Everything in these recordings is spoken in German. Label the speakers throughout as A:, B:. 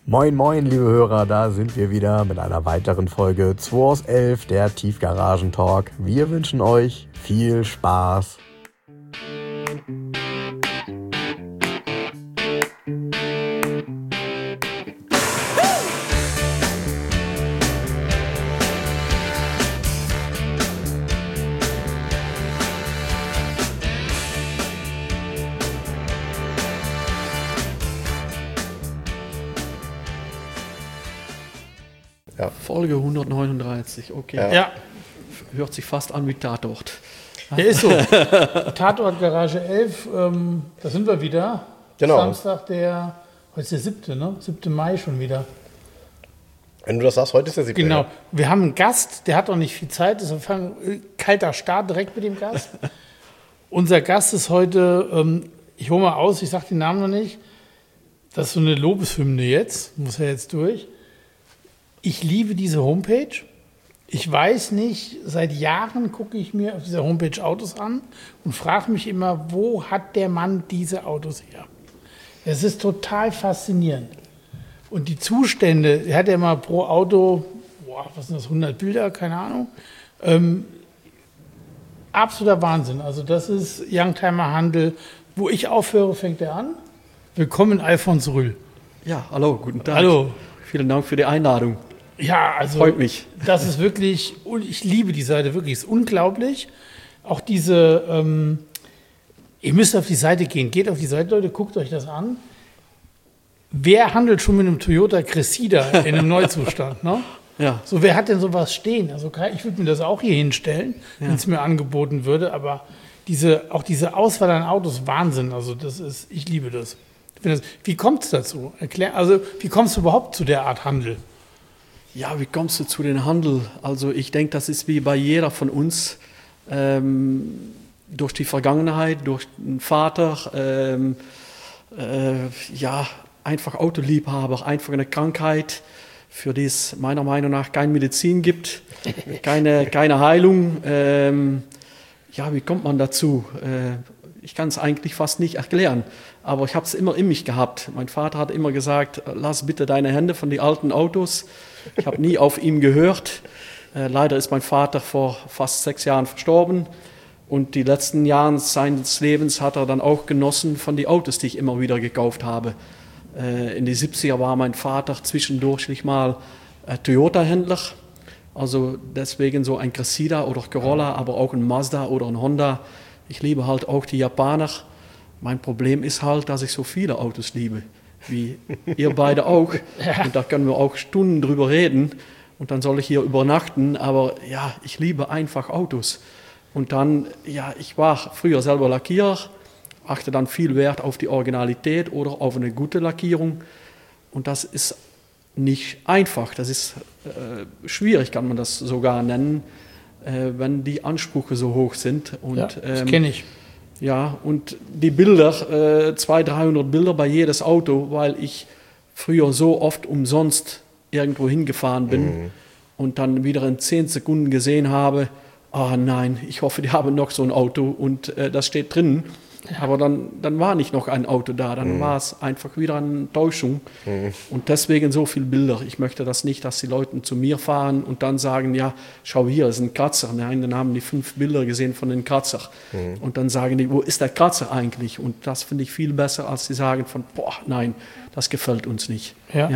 A: Moin moin liebe Hörer, da sind wir wieder mit einer weiteren Folge 2 aus 11, der Tiefgaragen-Talk. Wir wünschen euch viel Spaß.
B: Ja. Folge 139, okay.
C: Ja.
B: Hört sich fast an wie Tatort.
C: Ja, ist so. Tatort Garage 11, da sind wir wieder.
A: Genau.
C: Samstag, heute ist der 7., ne? 7. Mai schon wieder.
A: Wenn du das sagst, heute ist der 7.
C: Genau.
A: Ja.
C: Wir haben einen Gast, der hat noch nicht viel Zeit, deshalb kalter Start direkt mit dem Gast. Unser Gast ist heute, ich hole mal aus, ich sage den Namen noch nicht, das ist so eine Lobeshymne jetzt, muss er jetzt durch. Ich liebe diese Homepage. Ich weiß nicht, seit Jahren gucke ich mir auf dieser Homepage Autos an und frage mich immer, wo hat der Mann diese Autos her? Es ist total faszinierend. Und die Zustände, er hat ja mal pro Auto, was sind das, 100 Bilder, keine Ahnung. Absoluter Wahnsinn. Also das ist Youngtimer Handel. Wo ich aufhöre, fängt er an. Willkommen, Alfons Rühl.
B: Ja, hallo, guten Tag.
C: Hallo.
B: Vielen Dank für die Einladung.
C: Ja, also
B: Freut mich.
C: Das ist wirklich, ich liebe die Seite wirklich, ist unglaublich. Auch diese, ihr müsst auf die Seite gehen, geht auf die Seite, Leute, guckt euch das an. Wer handelt schon mit einem Toyota Cressida in einem Neuzustand, ne?
B: Ja.
C: So, wer hat denn sowas stehen? Also ich würde mir das auch hier hinstellen, wenn es mir angeboten würde, aber auch diese Auswahl an Autos, Wahnsinn, also ich liebe das. Wie kommt es dazu? Wie kommst du überhaupt zu der Art Handel?
B: Ja, wie kommst du zu dem Handel? Also ich denke, das ist wie bei jeder von uns. Durch die Vergangenheit, durch den Vater, einfach Autoliebhaber, einfach eine Krankheit, für die es meiner Meinung nach keine Medizin gibt, keine Heilung. Wie kommt man dazu? Ich kann es eigentlich fast nicht erklären, aber ich habe es immer in mich gehabt. Mein Vater hat immer gesagt, lass bitte deine Hände von den alten Autos. Ich habe nie auf ihn gehört. Leider ist mein Vater vor fast 6 Jahren verstorben und die letzten Jahre seines Lebens hat er dann auch genossen von den Autos, die ich immer wieder gekauft habe. In die 70er war mein Vater zwischendurch mal Toyota-Händler, also deswegen so ein Cressida oder Corolla, aber auch ein Mazda oder ein Honda. Ich liebe halt auch die Japaner. Mein Problem ist halt, dass ich so viele Autos liebe, wie ihr beide auch.
C: Ja.
B: Und da können wir auch Stunden drüber reden. Und dann soll ich hier übernachten. Aber ja, ich liebe einfach Autos. Und dann, ich war früher selber Lackierer, achte dann viel Wert auf die Originalität oder auf eine gute Lackierung. Und das ist nicht einfach. Das ist schwierig, kann man das sogar nennen, wenn die Ansprüche so hoch sind. Und,
C: das kenne ich.
B: Ja, und die Bilder, 200-300 Bilder bei jedes Auto, weil ich früher so oft umsonst irgendwo hingefahren bin und dann wieder in 10 Sekunden gesehen habe, nein, ich hoffe, die haben noch so ein Auto und das steht drin. Ja. Aber dann war nicht noch ein Auto da, dann war es einfach wieder eine Täuschung. Und deswegen so viele Bilder. Ich möchte das nicht, dass die Leute zu mir fahren und dann sagen, ja, schau hier, das ist ein Kratzer. Nein, dann haben die 5 Bilder gesehen von dem Kratzer. Und dann sagen die, wo ist der Kratzer eigentlich? Und das finde ich viel besser, als sie sagen von, nein, das gefällt uns nicht. Ja.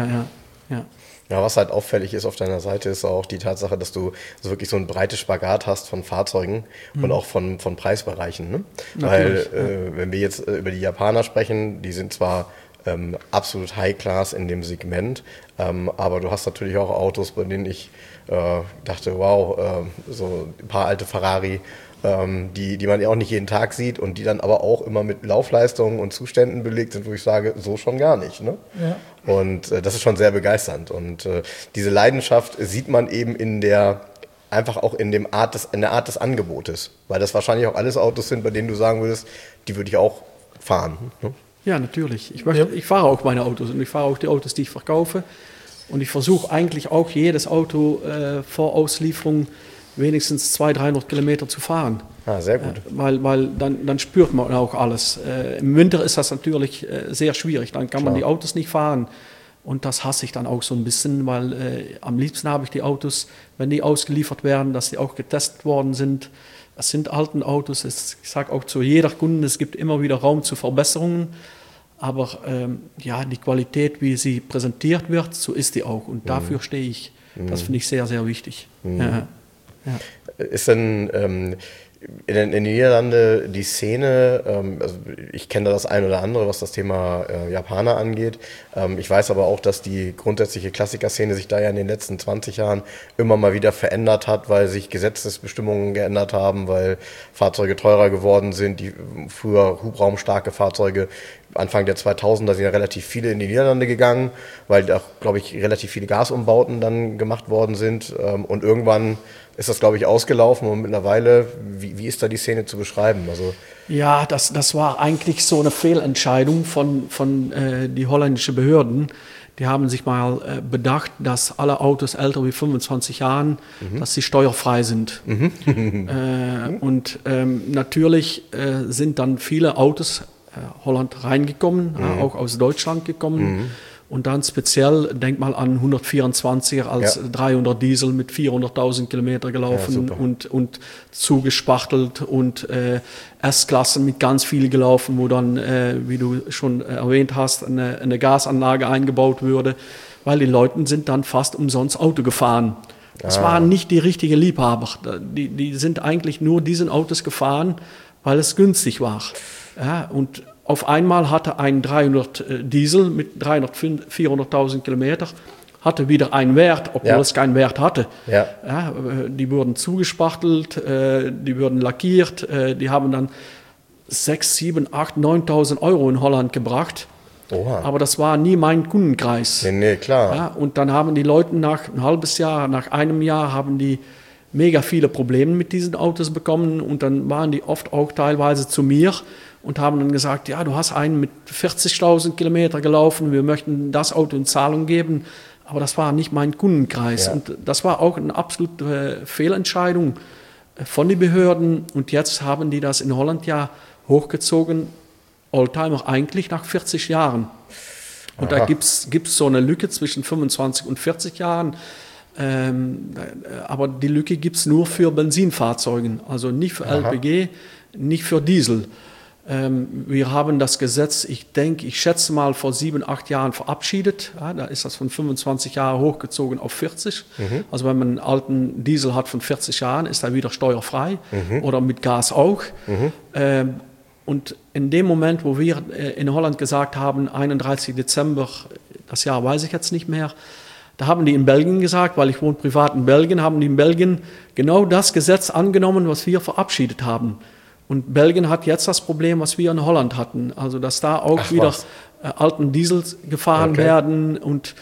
A: Ja, was halt auffällig ist auf deiner Seite, ist auch die Tatsache, dass du so wirklich so ein breites Spagat hast von Fahrzeugen und auch von Preisbereichen. Ne? Weil wenn wir jetzt über die Japaner sprechen, die sind zwar absolut High-Class in dem Segment, aber du hast natürlich auch Autos, bei denen ich dachte, wow, so ein paar alte Ferrari, die man ja auch nicht jeden Tag sieht und die dann aber auch immer mit Laufleistungen und Zuständen belegt sind, wo ich sage, so schon gar nicht. Ne? Ja. Und das ist schon sehr begeisternd. Und diese Leidenschaft sieht man eben in der Art des Angebotes. Weil das wahrscheinlich auch alles Autos sind, bei denen du sagen würdest, die würde ich auch fahren. Ne?
B: Ja, natürlich. Ich fahre auch meine Autos und ich fahre auch die Autos, die ich verkaufe. Und ich versuche eigentlich auch jedes Auto vor Auslieferung wenigstens 200-300 Kilometer zu fahren.
A: Ah, sehr gut.
B: Weil dann spürt man auch alles. Im Winter ist das natürlich sehr schwierig, dann kann man die Autos nicht fahren. Und das hasse ich dann auch so ein bisschen, weil am liebsten habe ich die Autos, wenn die ausgeliefert werden, dass die auch getestet worden sind. Es sind alte Autos, ich sage auch zu jeder Kunde, es gibt immer wieder Raum zu Verbesserungen. Aber die Qualität, wie sie präsentiert wird, so ist die auch. Und dafür stehe ich. Das finde ich sehr, sehr wichtig. Ja.
A: Ist denn in den Niederlanden die Szene, also ich kenne da das ein oder andere, was das Thema Japaner angeht. Ich weiß aber auch, dass die grundsätzliche Klassikerszene sich da ja in den letzten 20 Jahren immer mal wieder verändert hat, weil sich Gesetzesbestimmungen geändert haben, weil Fahrzeuge teurer geworden sind, die früher hubraumstarke Fahrzeuge. Anfang der 2000er sind ja relativ viele in die Niederlande gegangen, weil da, glaube ich, relativ viele Gasumbauten dann gemacht worden sind. Und irgendwann ist das, glaube ich, ausgelaufen. Und mittlerweile, wie ist da die Szene zu beschreiben? Also
B: ja, das war eigentlich so eine Fehlentscheidung von die holländischen Behörden. Die haben sich mal bedacht, dass alle Autos älter wie 25 Jahren, dass sie steuerfrei sind. Und natürlich sind dann viele Autos Holland reingekommen, auch aus Deutschland gekommen. Und dann speziell, denk mal an 124er als 300 Diesel mit 400.000 Kilometer gelaufen und zugespachtelt und S-Klassen mit ganz viel gelaufen, wo dann, wie du schon erwähnt hast, eine Gasanlage eingebaut würde, weil die Leute sind dann fast umsonst Auto gefahren. Das waren nicht die richtigen Liebhaber. Die sind eigentlich nur diesen Autos gefahren, weil es günstig war. Ja, und auf einmal hatte ein 300 Diesel mit 400.000 Kilometer hatte wieder einen Wert, obwohl es keinen Wert hatte. Ja. Ja, die wurden zugespachtelt, die wurden lackiert, die haben dann 6, 7, 8, 9.000 Euro in Holland gebracht. Oha. Aber das war nie mein Kundenkreis.
A: Nee, klar.
B: Ja, und dann haben die Leute nach ein halbes Jahr, nach einem Jahr haben die mega viele Probleme mit diesen Autos bekommen und dann waren die oft auch teilweise zu mir und haben dann gesagt, ja, du hast einen mit 40.000 Kilometer gelaufen, wir möchten das Auto in Zahlung geben, aber das war nicht mein Kundenkreis. Ja. Und das war auch eine absolute Fehlentscheidung von den Behörden und jetzt haben die das in Holland ja hochgezogen, Oldtimer eigentlich nach 40 Jahren. Und da gibt's so eine Lücke zwischen 25 und 40 Jahren. Aber die Lücke gibt es nur für Benzinfahrzeugen, also nicht für LPG, nicht für Diesel. Wir haben das Gesetz, ich schätze mal vor 7, 8 Jahren verabschiedet. Ja, da ist das von 25 Jahren hochgezogen auf 40. Also wenn man einen alten Diesel hat von 40 Jahren, ist er wieder steuerfrei oder mit Gas auch. Und in dem Moment, wo wir in Holland gesagt haben, 31. Dezember, das Jahr weiß ich jetzt nicht mehr, da haben die in Belgien gesagt, weil ich wohne privat in Belgien, haben die in Belgien genau das Gesetz angenommen, was wir verabschiedet haben. Und Belgien hat jetzt das Problem, was wir in Holland hatten. Also, dass da auch wieder alten Diesels gefahren werden. Und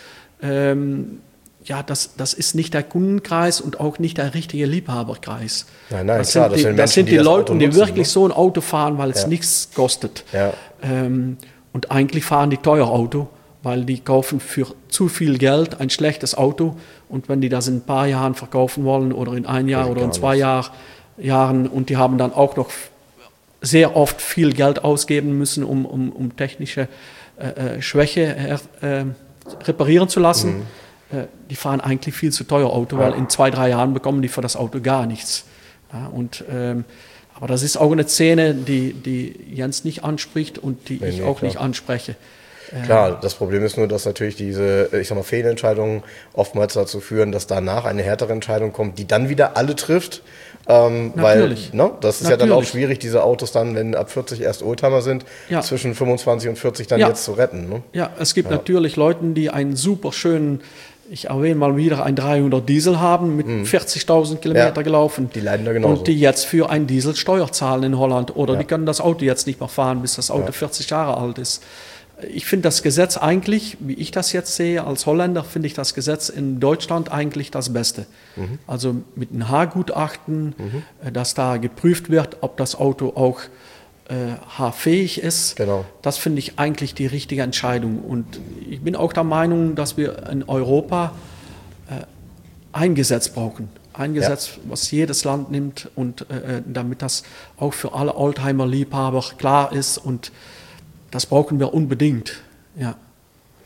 B: das ist nicht der Kundenkreis und auch nicht der richtige Liebhaberkreis.
A: Nein,
B: das
A: klar.
B: Das sind die Leute, die wirklich so ein Auto fahren, weil es nichts kostet. Ja. Und eigentlich fahren die teuer Auto, weil die kaufen für zu viel Geld ein schlechtes Auto. Und wenn die das in ein paar Jahren verkaufen wollen oder in ein Jahr oder in 2 Jahren und die haben dann auch noch sehr oft viel Geld ausgeben müssen, um technische Schwäche reparieren zu lassen. Die fahren eigentlich viel zu teuer Auto, weil in 2, 3 Jahren bekommen die für das Auto gar nichts. Ja, aber das ist auch eine Szene, die Jens nicht anspricht und die ich auch nicht anspreche.
A: Klar, das Problem ist nur, dass natürlich diese, Fehlentscheidungen oftmals dazu führen, dass danach eine härtere Entscheidung kommt, die dann wieder alle trifft. Weil, das ist ja dann auch schwierig, diese Autos dann, wenn ab 40 erst Oldtimer sind, zwischen 25 und 40 dann jetzt zu retten. Ne?
B: Ja, es gibt natürlich Leute, die einen super schönen, ich erwähne mal wieder, einen 300 Diesel haben, mit 40.000 Kilometer gelaufen.
A: Die leiden da genauso.
B: Und die jetzt für einen Diesel Steuer zahlen in Holland. Oder die können das Auto jetzt nicht mehr fahren, bis das Auto 40 Jahre alt ist. Ich finde das Gesetz eigentlich, wie ich das jetzt sehe, als Holländer finde ich das Gesetz in Deutschland eigentlich das Beste. Also mit einem H-Gutachten, dass da geprüft wird, ob das Auto auch H-fähig ist. Genau. Das finde ich eigentlich die richtige Entscheidung. Und ich bin auch der Meinung, dass wir in Europa ein Gesetz brauchen. Ein Gesetz, was jedes Land nimmt und damit das auch für alle Oldtimer-Liebhaber klar ist und das brauchen wir unbedingt, ja.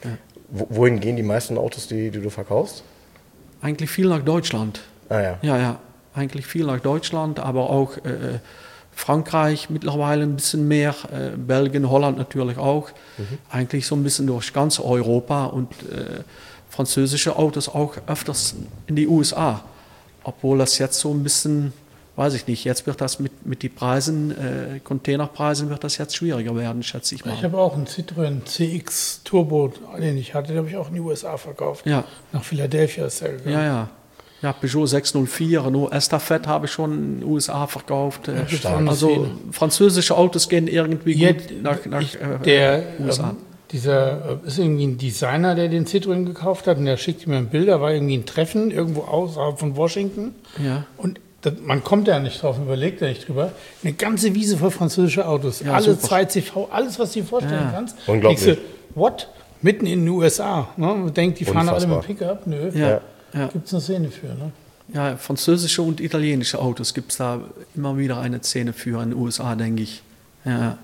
A: Wohin gehen die meisten Autos, die du verkaufst?
B: Eigentlich viel nach Deutschland.
A: Ah ja.
B: Ja, eigentlich viel nach Deutschland, aber auch Frankreich mittlerweile ein bisschen mehr, Belgien, Holland natürlich auch. Eigentlich so ein bisschen durch ganz Europa und französische Autos auch öfters in die USA. Obwohl das jetzt so ein bisschen, weiß ich nicht, jetzt wird das mit den Preisen, Containerpreisen wird das jetzt schwieriger werden, schätze ich mal.
C: Ich habe auch einen Citroën CX Turbo, den ich hatte, den habe ich auch in die USA verkauft.
B: Ja.
C: Nach Philadelphia ist der gegangen.
B: Ja, Peugeot 604, Renault Estafette habe ich schon in den USA verkauft. Also französische Autos gehen irgendwie gut nach USA.
C: Dieser ist irgendwie ein Designer, der den Citroën gekauft hat und der schickte mir ein Bild, da war irgendwie ein Treffen irgendwo außerhalb von Washington.
B: Ja.
C: Und man kommt ja nicht drauf, überlegt ja nicht drüber. Eine ganze Wiese voll französische Autos,
B: Ja,
C: alle
B: super.
C: 2CV, alles, was du dir vorstellen kannst.
A: Unglaublich.
C: Denkst du, what? Mitten in den USA. Ne? Man denkt, die fahren alle mit dem Pickup. Nö,
B: Ja.
C: gibt es eine Szene für. Ne?
B: Ja, französische und italienische Autos gibt es da immer wieder eine Szene für in den USA, denke ich. Ja.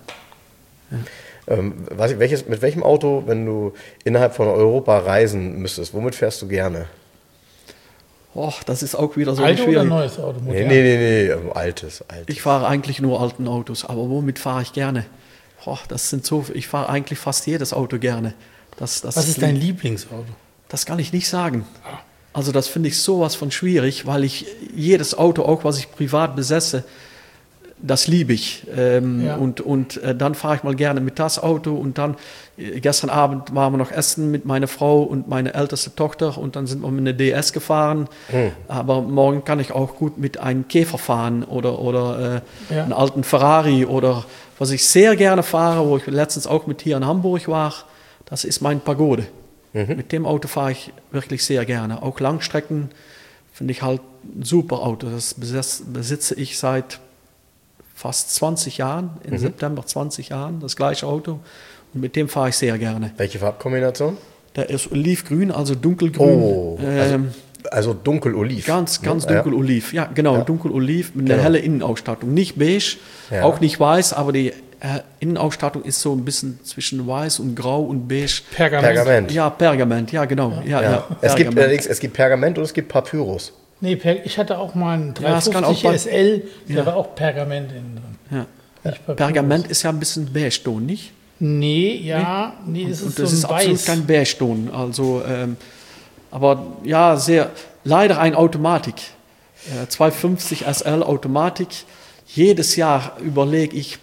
A: Mit welchem Auto, wenn du innerhalb von Europa reisen müsstest, womit fährst du gerne?
B: Das ist auch wieder so
C: Altes oder
B: schwierig.
C: neues Auto?
A: Nee, altes.
B: Ich fahre eigentlich nur alten Autos, aber womit fahre ich gerne? Ich fahre eigentlich fast jedes Auto gerne.
C: Was ist dein Lieblingsauto?
B: Das kann ich nicht sagen. Also das finde ich sowas von schwierig, weil ich jedes Auto, auch was ich privat besesse, das liebe ich. Und dann fahre ich mal gerne mit das Auto und dann, gestern Abend waren wir noch essen mit meiner Frau und meiner ältesten Tochter und dann sind wir mit einer DS gefahren. Aber morgen kann ich auch gut mit einem Käfer fahren oder einen alten Ferrari oder was ich sehr gerne fahre, wo ich letztens auch mit hier in Hamburg war, das ist mein Pagode. Mit dem Auto fahre ich wirklich sehr gerne. Auch Langstrecken finde ich halt ein super Auto. Das besitze ich seit fast 20 Jahren, im September 20 Jahren, das gleiche Auto. Und mit dem fahre ich sehr gerne.
A: Welche Farbkombination?
B: Der ist olivgrün, also dunkelgrün.
A: Oh, also dunkel-oliv.
B: Ganz dunkel-oliv. Ja, genau, dunkel-oliv mit einer hellen Innenausstattung. Nicht beige, auch nicht weiß, aber die Innenausstattung ist so ein bisschen zwischen weiß und grau und beige.
A: Pergament.
B: Ja, Pergament, ja genau. Ja.
A: Es gibt Pergament und es gibt Papyrus.
C: Nee, ich hatte auch mal einen 350 SL, der war auch Pergament innen drin.
B: Ja. Pergament ist ja ein bisschen Beige-Ton, nicht?
C: Nee, das ist
B: das
C: so
B: ist
C: ein
B: absolut
C: Weiß.
B: kein Beige-Ton. Also, aber ja, leider eine Automatik. 250 SL Automatik. Jedes Jahr überlege ich,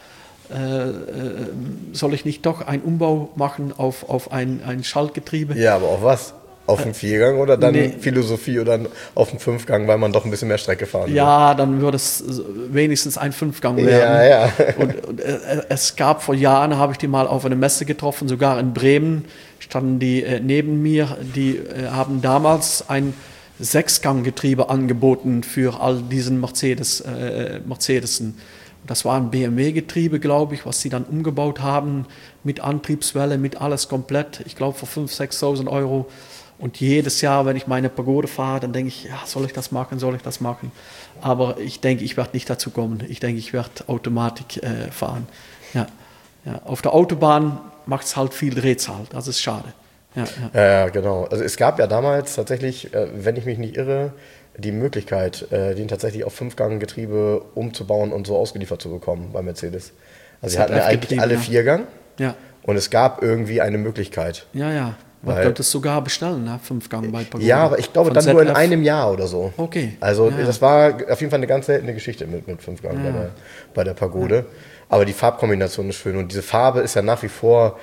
B: soll ich nicht doch einen Umbau machen auf ein Schaltgetriebe?
A: Ja, aber auf was? Auf einen Viergang oder dann Philosophie oder auf einen Fünfgang, weil man doch ein bisschen mehr Strecke fahren will?
B: Ja, dann würde es wenigstens ein Fünfgang werden.
A: Ja.
B: Und es gab vor Jahren, habe ich die mal auf einer Messe getroffen, sogar in Bremen, standen die neben mir, die haben damals ein Sechsganggetriebe angeboten für all diesen Mercedesen. Das war ein BMW-Getriebe, glaube ich, was sie dann umgebaut haben, mit Antriebswelle, mit alles komplett, ich glaube für 5.000, 6.000 Euro. Und jedes Jahr, wenn ich meine Pagode fahre, dann denke ich, ja, soll ich das machen? Aber ich denke, ich werde nicht dazu kommen. Ich denke, ich werde Automatik fahren. Ja. Auf der Autobahn macht es halt viel Drehzahl, das ist schade.
A: Ja, genau. Also es gab ja damals tatsächlich, wenn ich mich nicht irre, die Möglichkeit, den tatsächlich auf Fünfganggetriebe umzubauen und so ausgeliefert zu bekommen bei Mercedes. Also sie hatten ja eigentlich alle Viergang und es gab irgendwie eine Möglichkeit.
B: Ja. Man könnte es sogar bestellen, ne? Fünfgang bei Pagode.
A: Ja, aber ich glaube dann nur in einem Jahr oder so.
B: Okay.
A: Also das war auf jeden Fall eine ganz seltene Geschichte mit Fünfgang bei der Pagode. Ja. Aber die Farbkombination ist schön und diese Farbe ist ja nach wie vor,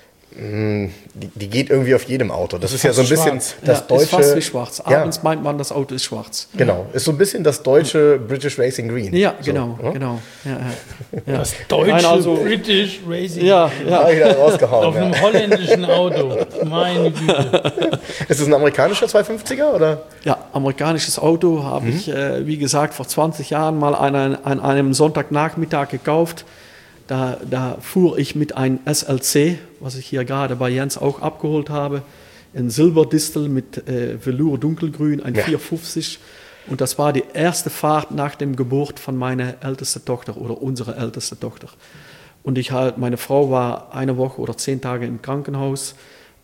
A: die geht irgendwie auf jedem Auto. Das ist ja so ein bisschen das deutsche...
B: Ist fast wie schwarz. Abends meint man, das Auto ist schwarz.
A: Genau, ist so ein bisschen das deutsche British Racing Green.
B: Ja, genau. Ja.
C: Das deutsche British Racing
B: Ja.
A: Rausgehauen,
C: auf einem holländischen Auto. Meine Güte.
A: Ist es ein amerikanischer 250er, oder?
B: Ja, amerikanisches Auto habe ich, wie gesagt, vor 20 Jahren mal an einem Sonntagnachmittag gekauft. Da fuhr ich mit einem SLC, was ich hier gerade bei Jens auch abgeholt habe, ein Silberdistel mit Velour dunkelgrün, ein 450. Und das war die erste Fahrt nach dem Geburt von meiner ältesten Tochter oder unserer ältesten Tochter. Und meine Frau war eine Woche oder 10 Tage im Krankenhaus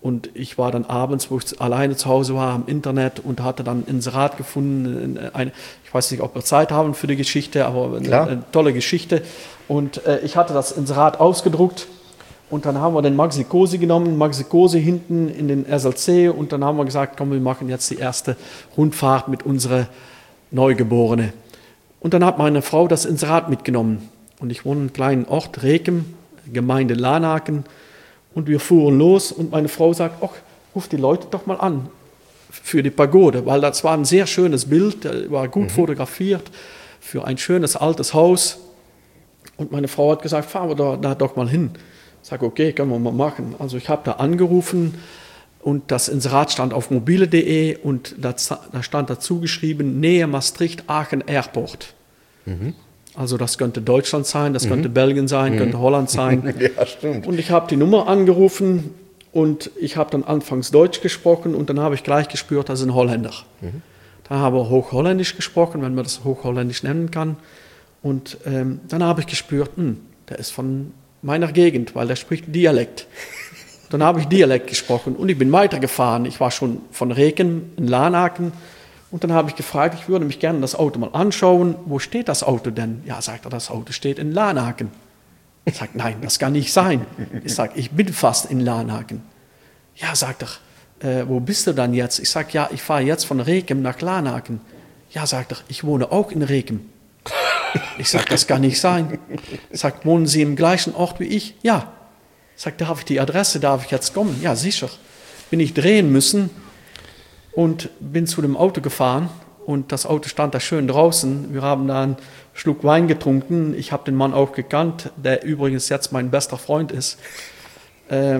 B: Und ich war dann abends, wo ich alleine zu Hause war, im Internet und hatte dann ein Inserat gefunden. Ich weiß nicht, ob wir Zeit haben für die Geschichte, aber eine tolle Geschichte. Und ich hatte das Inserat ausgedruckt. Und dann haben wir den Maxi Cosi genommen, Maxi Cosi hinten in den SLC. Und dann haben wir gesagt, komm, wir machen jetzt die erste Rundfahrt mit unserer Neugeborene. Und dann hat meine Frau das Inserat mitgenommen. Und ich wohne in einem kleinen Ort, Rekem, Gemeinde Lanaken. Und wir fuhren los und meine Frau sagt, ach, ruf die Leute doch mal an für die Pagode, weil das war ein sehr schönes Bild, war gut fotografiert für ein schönes altes Haus. Und meine Frau hat gesagt, fahren wir da doch mal hin. Ich sage, okay, können wir mal machen. Also ich habe da angerufen und das Inserat stand auf mobile.de und da stand dazu geschrieben, Nähe Maastricht, Aachen Airport. Also das könnte Deutschland sein, das könnte Belgien sein, könnte Holland sein.
A: Ja, stimmt.
B: Und ich habe die Nummer angerufen und ich habe dann anfangs Deutsch gesprochen und dann habe ich gleich gespürt, das ist ein Holländer. Da habe ich Hochholländisch gesprochen, wenn man das Hochholländisch nennen kann. Und dann habe ich gespürt, der ist von meiner Gegend, weil der spricht Dialekt. Dann habe ich Dialekt gesprochen und ich bin weitergefahren. Ich war schon von Reken in Lanaken. Und dann habe ich gefragt, ich würde mich gerne das Auto mal anschauen. Wo steht das Auto denn? Ja, sagt er, das Auto steht in Lanaken. Ich sage, nein, das kann nicht sein. Ich sage, ich bin fast in Lanaken. Ja, sagt er, wo bist du dann jetzt? Ich sage, ja, ich fahre jetzt von Rekem nach Lanaken. Ja, sagt er, ich wohne auch in Rekem. Ich sage, das kann nicht sein. Ich sage, wohnen Sie im gleichen Ort wie ich? Ja. Ich sage, darf ich jetzt kommen? Ja, sicher. Bin ich drehen müssen. Und bin zu dem Auto gefahren und das Auto stand da schön draußen. Wir haben da einen Schluck Wein getrunken. Ich habe den Mann auch gekannt, der übrigens jetzt mein bester Freund ist. Ja,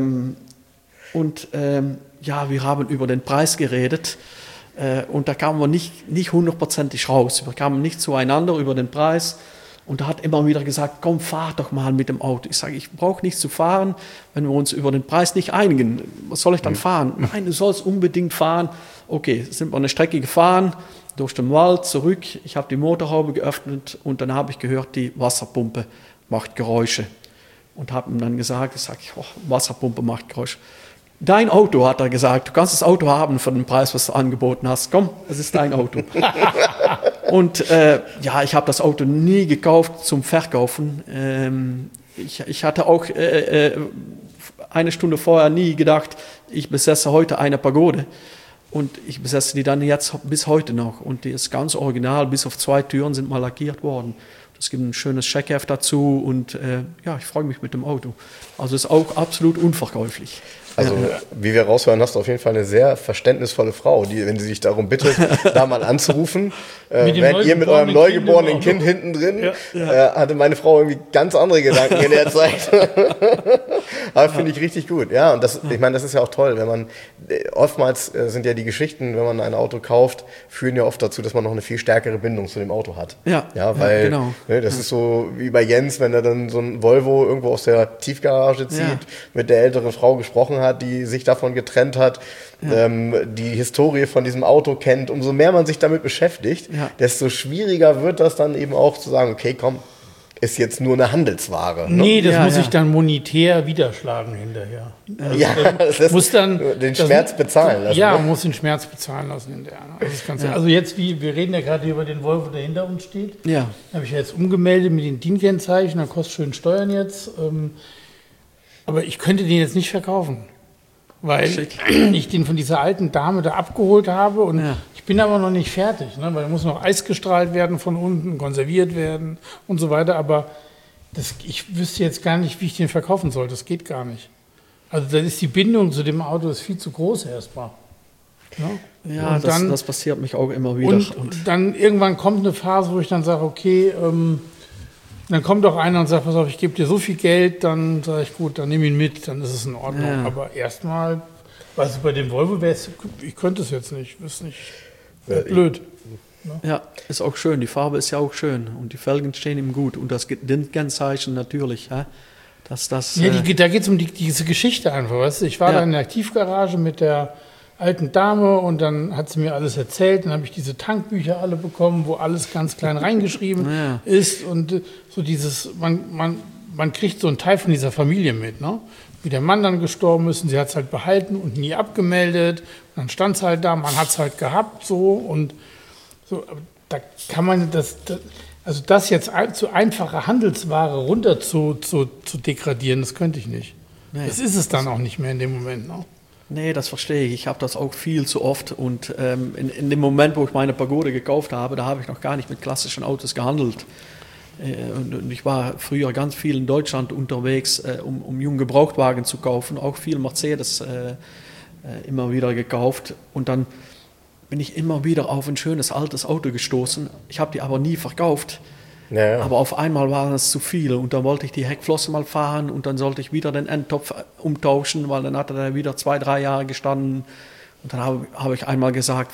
B: wir haben über den Preis geredet und da kamen wir nicht hundertprozentig raus. Wir kamen nicht zueinander über den Preis. Und er hat immer wieder gesagt, komm, fahr doch mal mit dem Auto. Ich sage, ich brauche nicht zu fahren, wenn wir uns über den Preis nicht einigen. Was soll ich dann fahren? Nein, du sollst unbedingt fahren. Okay, sind wir eine Strecke gefahren, durch den Wald, zurück. Ich habe die Motorhaube geöffnet und dann habe ich gehört, die Wasserpumpe macht Geräusche. Und habe ihm dann gesagt, Wasserpumpe macht Geräusche. Dein Auto, hat er gesagt, du kannst das Auto haben für den Preis, was du angeboten hast. Komm, es ist dein Auto. Und ich habe das Auto nie gekauft zum Verkaufen. Ich hatte auch eine Stunde vorher nie gedacht, ich besesse heute eine Pagode. Und ich besesse die dann jetzt bis heute noch. Und die ist ganz original, bis auf 2 Türen sind mal lackiert worden. Es gibt ein schönes Scheckheft dazu und ich freue mich mit dem Auto. Also ist auch absolut unverkäuflich.
A: Also, wie wir raushören, hast du auf jeden Fall eine sehr verständnisvolle Frau, die, wenn sie sich darum bittet, da mal anzurufen, während ihr mit eurem neugeborenen Kind hinten drin, hatte meine Frau irgendwie ganz andere Gedanken in der Zeit. Aber finde ich richtig gut. Ja, und ich meine, das ist ja auch toll, wenn man, oftmals sind ja die Geschichten, wenn man ein Auto kauft, führen ja oft dazu, dass man noch eine viel stärkere Bindung zu dem Auto hat. Ja, weil genau. Das ist so wie bei Jens, wenn er dann so ein Volvo irgendwo aus der Tiefgarage zieht, mit der älteren Frau gesprochen hat, die sich davon getrennt hat, die Historie von diesem Auto kennt. Umso mehr man sich damit beschäftigt, desto schwieriger wird das dann eben auch zu sagen, okay, komm, ist jetzt nur eine Handelsware. Ne?
C: Nee, das muss sich dann monetär widerschlagen hinterher. Also
A: muss dann den Schmerz bezahlen lassen.
C: Ja, man muss den Schmerz bezahlen lassen hinterher. Also jetzt, wir reden ja gerade über den Volvo, der hinter uns steht. Ja. Da habe ich ja jetzt umgemeldet mit den DIN-Kennzeichen, da kostet schön Steuern jetzt. Aber ich könnte den jetzt nicht verkaufen, weil ich den von dieser alten Dame da abgeholt habe und ich bin aber noch nicht fertig, ne? Weil muss noch Eis gestrahlt werden von unten, konserviert werden und so weiter, aber ich wüsste jetzt gar nicht, wie ich den verkaufen soll, das geht gar nicht. Also das ist die Bindung zu dem Auto ist viel zu groß erstmal. Ne?
B: Ja, das passiert mich auch immer wieder.
C: Und dann irgendwann kommt eine Phase, wo ich dann sage, okay, dann kommt doch einer und sagt, pass auf, ich gebe dir so viel Geld, dann sage ich, gut, dann nehme ihn mit, dann ist es in Ordnung. Ja. Aber erstmal, was bei dem Volvo wäre, ich könnte es jetzt nicht, ist nicht blöd.
B: Ja, ist auch schön, die Farbe ist ja auch schön und die Felgen stehen ihm gut und das Kennzeichen natürlich. Ja,
C: da geht es um diese Geschichte einfach, weißt du? Ich war da in der Tiefgarage mit der alten Dame und dann hat sie mir alles erzählt, dann habe ich diese Tankbücher alle bekommen, wo alles ganz klein reingeschrieben ist und so dieses, man kriegt so einen Teil von dieser Familie mit, ne? wie der Mann dann gestorben ist. Und sie hat es halt behalten und nie abgemeldet. Und dann stand es halt da, man hat es halt gehabt so. Und so, aber da kann man also das jetzt zu einfache Handelsware runter zu degradieren, das könnte ich nicht. Nee, das ist es dann auch nicht mehr in dem Moment. Ne?
B: Nee, das verstehe ich. Ich habe das auch viel zu oft. Und in dem Moment, wo ich meine Pagode gekauft habe, da habe ich noch gar nicht mit klassischen Autos gehandelt. Und ich war früher ganz viel in Deutschland unterwegs, um junge Gebrauchtwagen zu kaufen. Auch viel Mercedes immer wieder gekauft. Und dann bin ich immer wieder auf ein schönes altes Auto gestoßen. Ich habe die aber nie verkauft. Ja. Aber auf einmal waren es zu viele und dann wollte ich die Heckflosse mal fahren und dann sollte ich wieder den Endtopf umtauschen, weil dann hatte der wieder 2-3 Jahre gestanden. Und dann habe ich einmal gesagt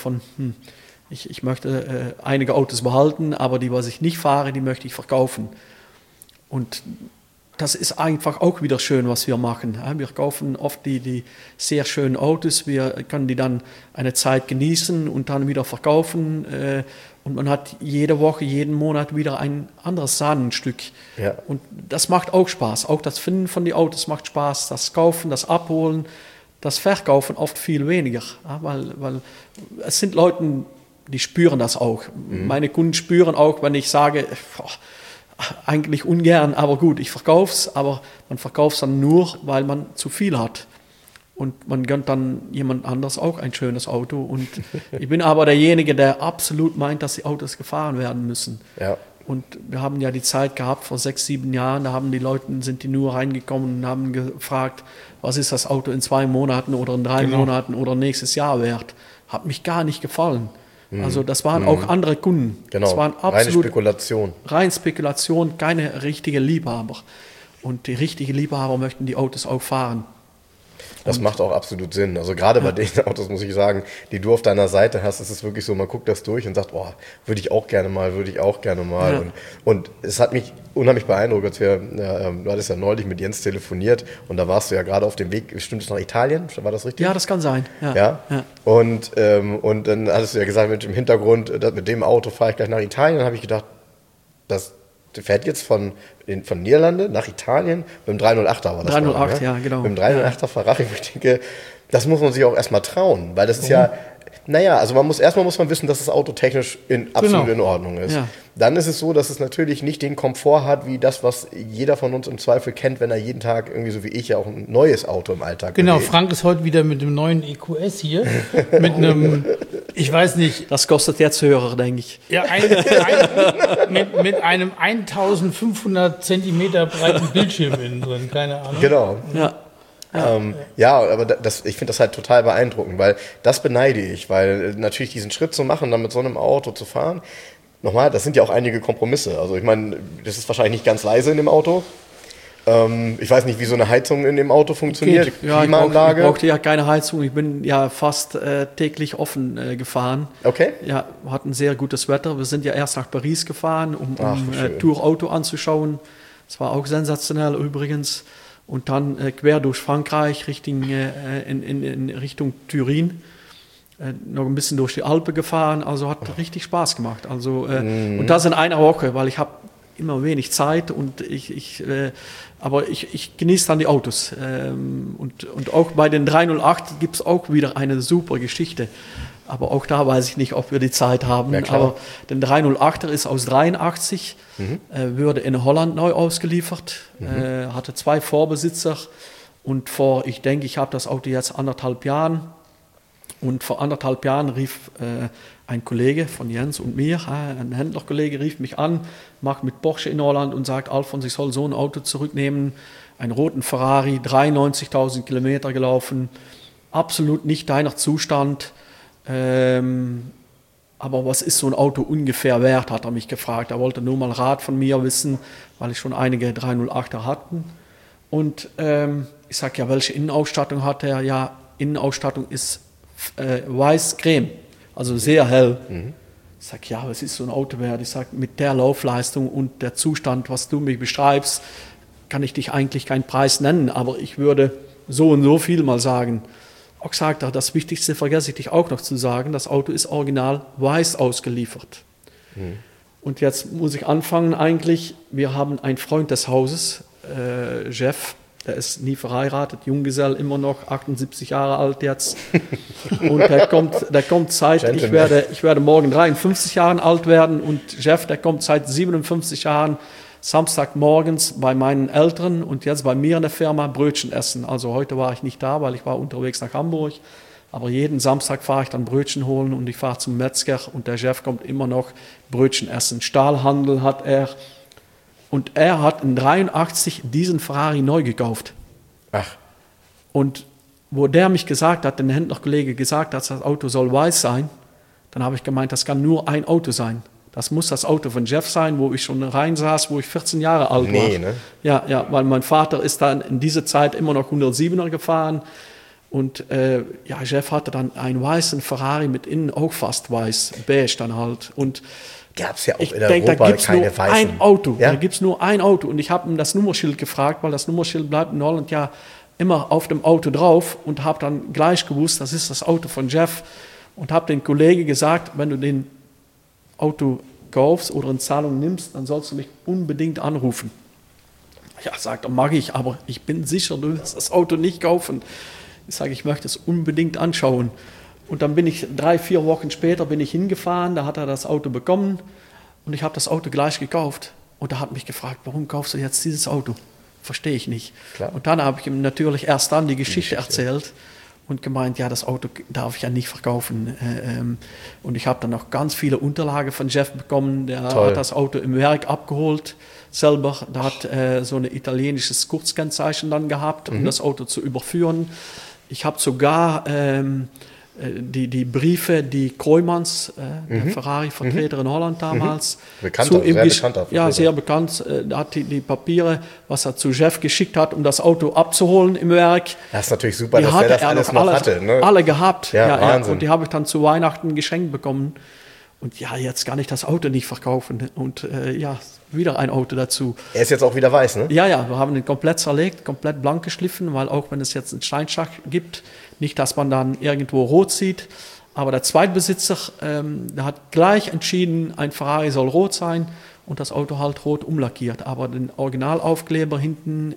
B: ich möchte einige Autos behalten, aber die, was ich nicht fahre, die möchte ich verkaufen. Und das ist einfach auch wieder schön, was wir machen. Wir kaufen oft die sehr schönen Autos, wir können die dann eine Zeit genießen und dann wieder verkaufen. Und man hat jede Woche, jeden Monat wieder ein anderes Sahnenstück. Ja. Und das macht auch Spaß. Auch das Finden von den Autos macht Spaß. Das Kaufen, das Abholen, das Verkaufen oft viel weniger. Weil es sind Leute, die spüren das auch. Meine Kunden spüren auch, wenn ich sage, eigentlich ungern, aber gut, ich verkaufe es, aber man verkauft es dann nur, weil man zu viel hat. Und man gönnt dann jemand anders auch ein schönes Auto. Und ich bin aber derjenige, der absolut meint, dass die Autos gefahren werden müssen. Ja. Und wir haben ja die Zeit gehabt, vor 6-7 Jahren, da sind die nur reingekommen und haben gefragt, was ist das Auto in 2 Monaten oder in 3 Monaten oder nächstes Jahr wert. Hat mich gar nicht gefallen. Also das waren auch andere Kunden.
A: Genau,
B: das waren
A: absolut reine Spekulation.
B: Rein Spekulation, keine richtige Liebhaber. Und die richtigen Liebhaber möchten die Autos auch fahren.
A: Das macht auch absolut Sinn. Also gerade bei den Autos, muss ich sagen, die du auf deiner Seite hast, ist es wirklich so, man guckt das durch und sagt, würde ich auch gerne mal. Ja. Und es hat mich unheimlich beeindruckt, als du hattest ja neulich mit Jens telefoniert und da warst du ja gerade auf dem Weg, stimmt es nach Italien? War das richtig?
B: Ja, das kann sein.
A: Ja. Und dann hattest du ja gesagt, mit dem Hintergrund, mit dem Auto fahre ich gleich nach Italien. Dann habe ich gedacht, das fährt jetzt von Niederlande nach Italien mit dem 308er. War das
B: 308, ja, genau.
A: Mit dem 308er Ferrari, wo ich denke, das muss man sich auch erstmal trauen, weil das ist ja, also erstmal muss man wissen, dass das Auto technisch absolut in Ordnung ist. Ja. Dann ist es so, dass es natürlich nicht den Komfort hat, wie das, was jeder von uns im Zweifel kennt, wenn er jeden Tag irgendwie so wie ich ja auch ein neues Auto im Alltag
C: bewegt. Frank ist heute wieder mit dem neuen EQS hier, mit einem, ich weiß nicht.
B: Das kostet jetzt höher, denke ich.
C: Ja, mit einem 1500 Zentimeter breiten Bildschirm innen drin, keine Ahnung.
A: Genau. Ja. Aber ich finde das halt total beeindruckend, weil das beneide ich, weil natürlich diesen Schritt zu machen, dann mit so einem Auto zu fahren, nochmal, das sind ja auch einige Kompromisse. Also ich meine, das ist wahrscheinlich nicht ganz leise in dem Auto. Ich weiß nicht, wie so eine Heizung in dem Auto funktioniert.
B: Ja, Klimaanlage. Ich brauchte ja keine Heizung. Ich bin ja fast täglich offen gefahren.
A: Okay.
B: Ja, wir hatten sehr gutes Wetter. Wir sind ja erst nach Paris gefahren, um Tour Auto anzuschauen. Das war auch sensationell übrigens. Und dann quer durch Frankreich in Richtung Turin. Noch ein bisschen durch die Alpen gefahren. Also hat richtig Spaß gemacht. Also, und das in einer Woche, weil ich habe immer wenig Zeit und aber ich genieße dann die Autos. Und auch bei den 308 gibt es auch wieder eine super Geschichte. Aber auch da weiß ich nicht, ob wir die Zeit haben. Ja, aber der 308er ist aus 83, wurde in Holland neu ausgeliefert, hatte 2 Vorbesitzer. Und ich habe das Auto jetzt 1,5 Jahren. Und vor 1,5 Jahren rief ein Kollege von Jens und mir, ein Händlerkollege, rief mich an, macht mit Porsche in Holland und sagt, Alfons, ich soll so ein Auto zurücknehmen, einen roten Ferrari, 93.000 Kilometer gelaufen, absolut nicht deiner Zustand. Aber was ist so ein Auto ungefähr wert, hat er mich gefragt. Er wollte nur mal Rat von mir wissen, weil ich schon einige 308er hatten. Und ich sage, ja, welche Innenausstattung hat er? Ja, Innenausstattung ist weiß-creme, also sehr hell. Ich sage, ja, was ist so ein Auto wert? Ich sage, mit der Laufleistung und der Zustand, was du mich beschreibst, kann ich dich eigentlich keinen Preis nennen, aber ich würde so und so viel mal sagen. Auch sagt er, das Wichtigste vergesse ich dich auch noch zu sagen, das Auto ist original weiß ausgeliefert. Und jetzt muss ich anfangen eigentlich, wir haben einen Freund des Hauses, Jeff, der ist nie verheiratet, Junggesell, immer noch 78 Jahre alt jetzt. Und der kommt seit, ich werde morgen 53 Jahre alt werden und Jeff, der kommt seit 57 Jahren Samstagmorgens bei meinen Eltern und jetzt bei mir in der Firma Brötchen essen. Also heute war ich nicht da, weil ich war unterwegs nach Hamburg. Aber jeden Samstag fahre ich dann Brötchen holen und ich fahre zum Metzger und der Chef kommt immer noch Brötchen essen. Stahlhandel hat er. Und er hat in 83 diesen Ferrari neu gekauft.
A: Ach.
B: Und wo der mich gesagt hat, den Händlerkollege gesagt hat, das Auto soll weiß sein, dann habe ich gemeint, das kann nur ein Auto sein. Das muss das Auto von Jeff sein, wo ich schon reinsaß, wo ich 14 Jahre alt war.
A: Ne?
B: Ja, weil mein Vater ist dann in dieser Zeit immer noch 107er gefahren. Und Jeff hatte dann einen weißen Ferrari mit innen auch fast weiß, beige dann halt. Und
A: gab es ja auch
B: ich
A: in
B: denke,
A: Europa
B: da gibt es nur
A: keine weißen.
B: ein Auto.
A: Ja?
B: Da gibt es nur ein Auto. Und ich habe ihm das Nummerschild gefragt, weil das Nummerschild bleibt in Holland ja immer auf dem Auto drauf. Und habe dann gleich gewusst, das ist das Auto von Jeff. Und habe den Kollegen gesagt, wenn du den Auto kaufst oder in Zahlung nimmst, dann sollst du mich unbedingt anrufen. Ja, sagt er, mag ich, aber ich bin sicher, du wirst das Auto nicht kaufen. Ich sage, ich möchte es unbedingt anschauen. Und dann bin ich 3-4 Wochen später hingefahren, da hat er das Auto bekommen und ich habe das Auto gleich gekauft. Und er hat mich gefragt, warum kaufst du jetzt dieses Auto? Verstehe ich nicht.
A: Klar.
B: Und dann habe ich ihm natürlich erst dann die Geschichte erzählt und gemeint, ja, das Auto darf ich ja nicht verkaufen. Und ich habe dann noch ganz viele Unterlagen von Jeff bekommen. Der hat das Auto im Werk abgeholt selber. Der hat so ein italienisches Kurzkennzeichen dann gehabt, um das Auto zu überführen. Ich habe sogar die Briefe, die Kroijmans, der Ferrari-Vertreter in Holland damals, sehr bekannt, hat die Papiere, was er zu Jeff geschickt hat, um das Auto abzuholen im Werk.
A: Das ist natürlich super, dass er das alles noch hatte. Ne?
B: Alle gehabt.
A: Ja, Wahnsinn.
B: Und die habe ich dann zu Weihnachten geschenkt bekommen. Und ja, jetzt kann ich das Auto nicht verkaufen. Und wieder ein Auto dazu.
A: Er ist jetzt auch wieder weiß, ne?
B: Ja, wir haben ihn komplett zerlegt, komplett blank geschliffen, weil auch wenn es jetzt einen Steinschlag gibt, nicht, dass man dann irgendwo rot sieht. Aber der Zweitbesitzer, der hat gleich entschieden, ein Ferrari soll rot sein und das Auto halt rot umlackiert. Aber den Originalaufkleber hinten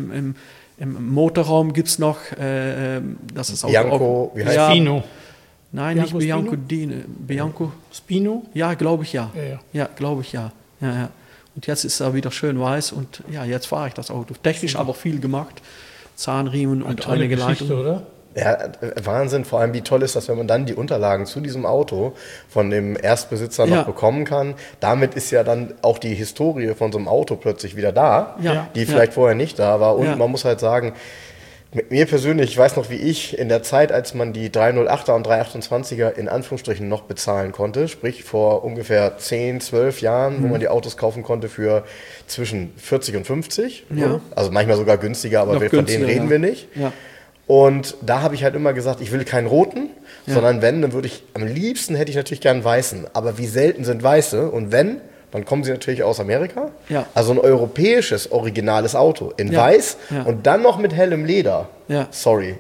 B: im Motorraum gibt es noch. Das ist
A: Bianco,
B: auch,
A: wie heißt
C: Spino.
B: Nein,
C: Bianco
B: nicht Bianco
C: Spino?
B: Dine. Bianco?
C: Spino?
B: Ja, glaube ich ja.
C: Ja.
B: Glaube ich ja. Ja. Und jetzt ist er wieder schön weiß und ja, jetzt fahre ich das Auto. Technisch aber viel gemacht. Zahnriemen und einige Leitungen.
C: Oder?
A: Ja, Wahnsinn. Vor allem, wie toll ist das, wenn man dann die Unterlagen zu diesem Auto von dem Erstbesitzer noch bekommen kann. Damit ist ja dann auch die Historie von so einem Auto plötzlich wieder da, die vielleicht vorher nicht da war. Und man muss halt sagen, mit mir persönlich, ich weiß noch, wie ich in der Zeit, als man die 308er und 328er in Anführungsstrichen noch bezahlen konnte, sprich vor ungefähr 10, 12 Jahren, wo man die Autos kaufen konnte für zwischen 40 und 50.
B: Ja.
A: Also manchmal sogar günstiger, aber von denen reden wir nicht.
B: Ja.
A: Und da habe ich halt immer gesagt, ich will keinen roten, sondern wenn, dann würde ich, am liebsten hätte ich natürlich gern einen weißen. Aber wie selten sind weiße? Und wenn, dann kommen sie natürlich aus Amerika.
B: Ja.
A: Also ein europäisches, originales Auto in weiß und dann noch mit hellem Leder.
B: Ja.
A: Sorry.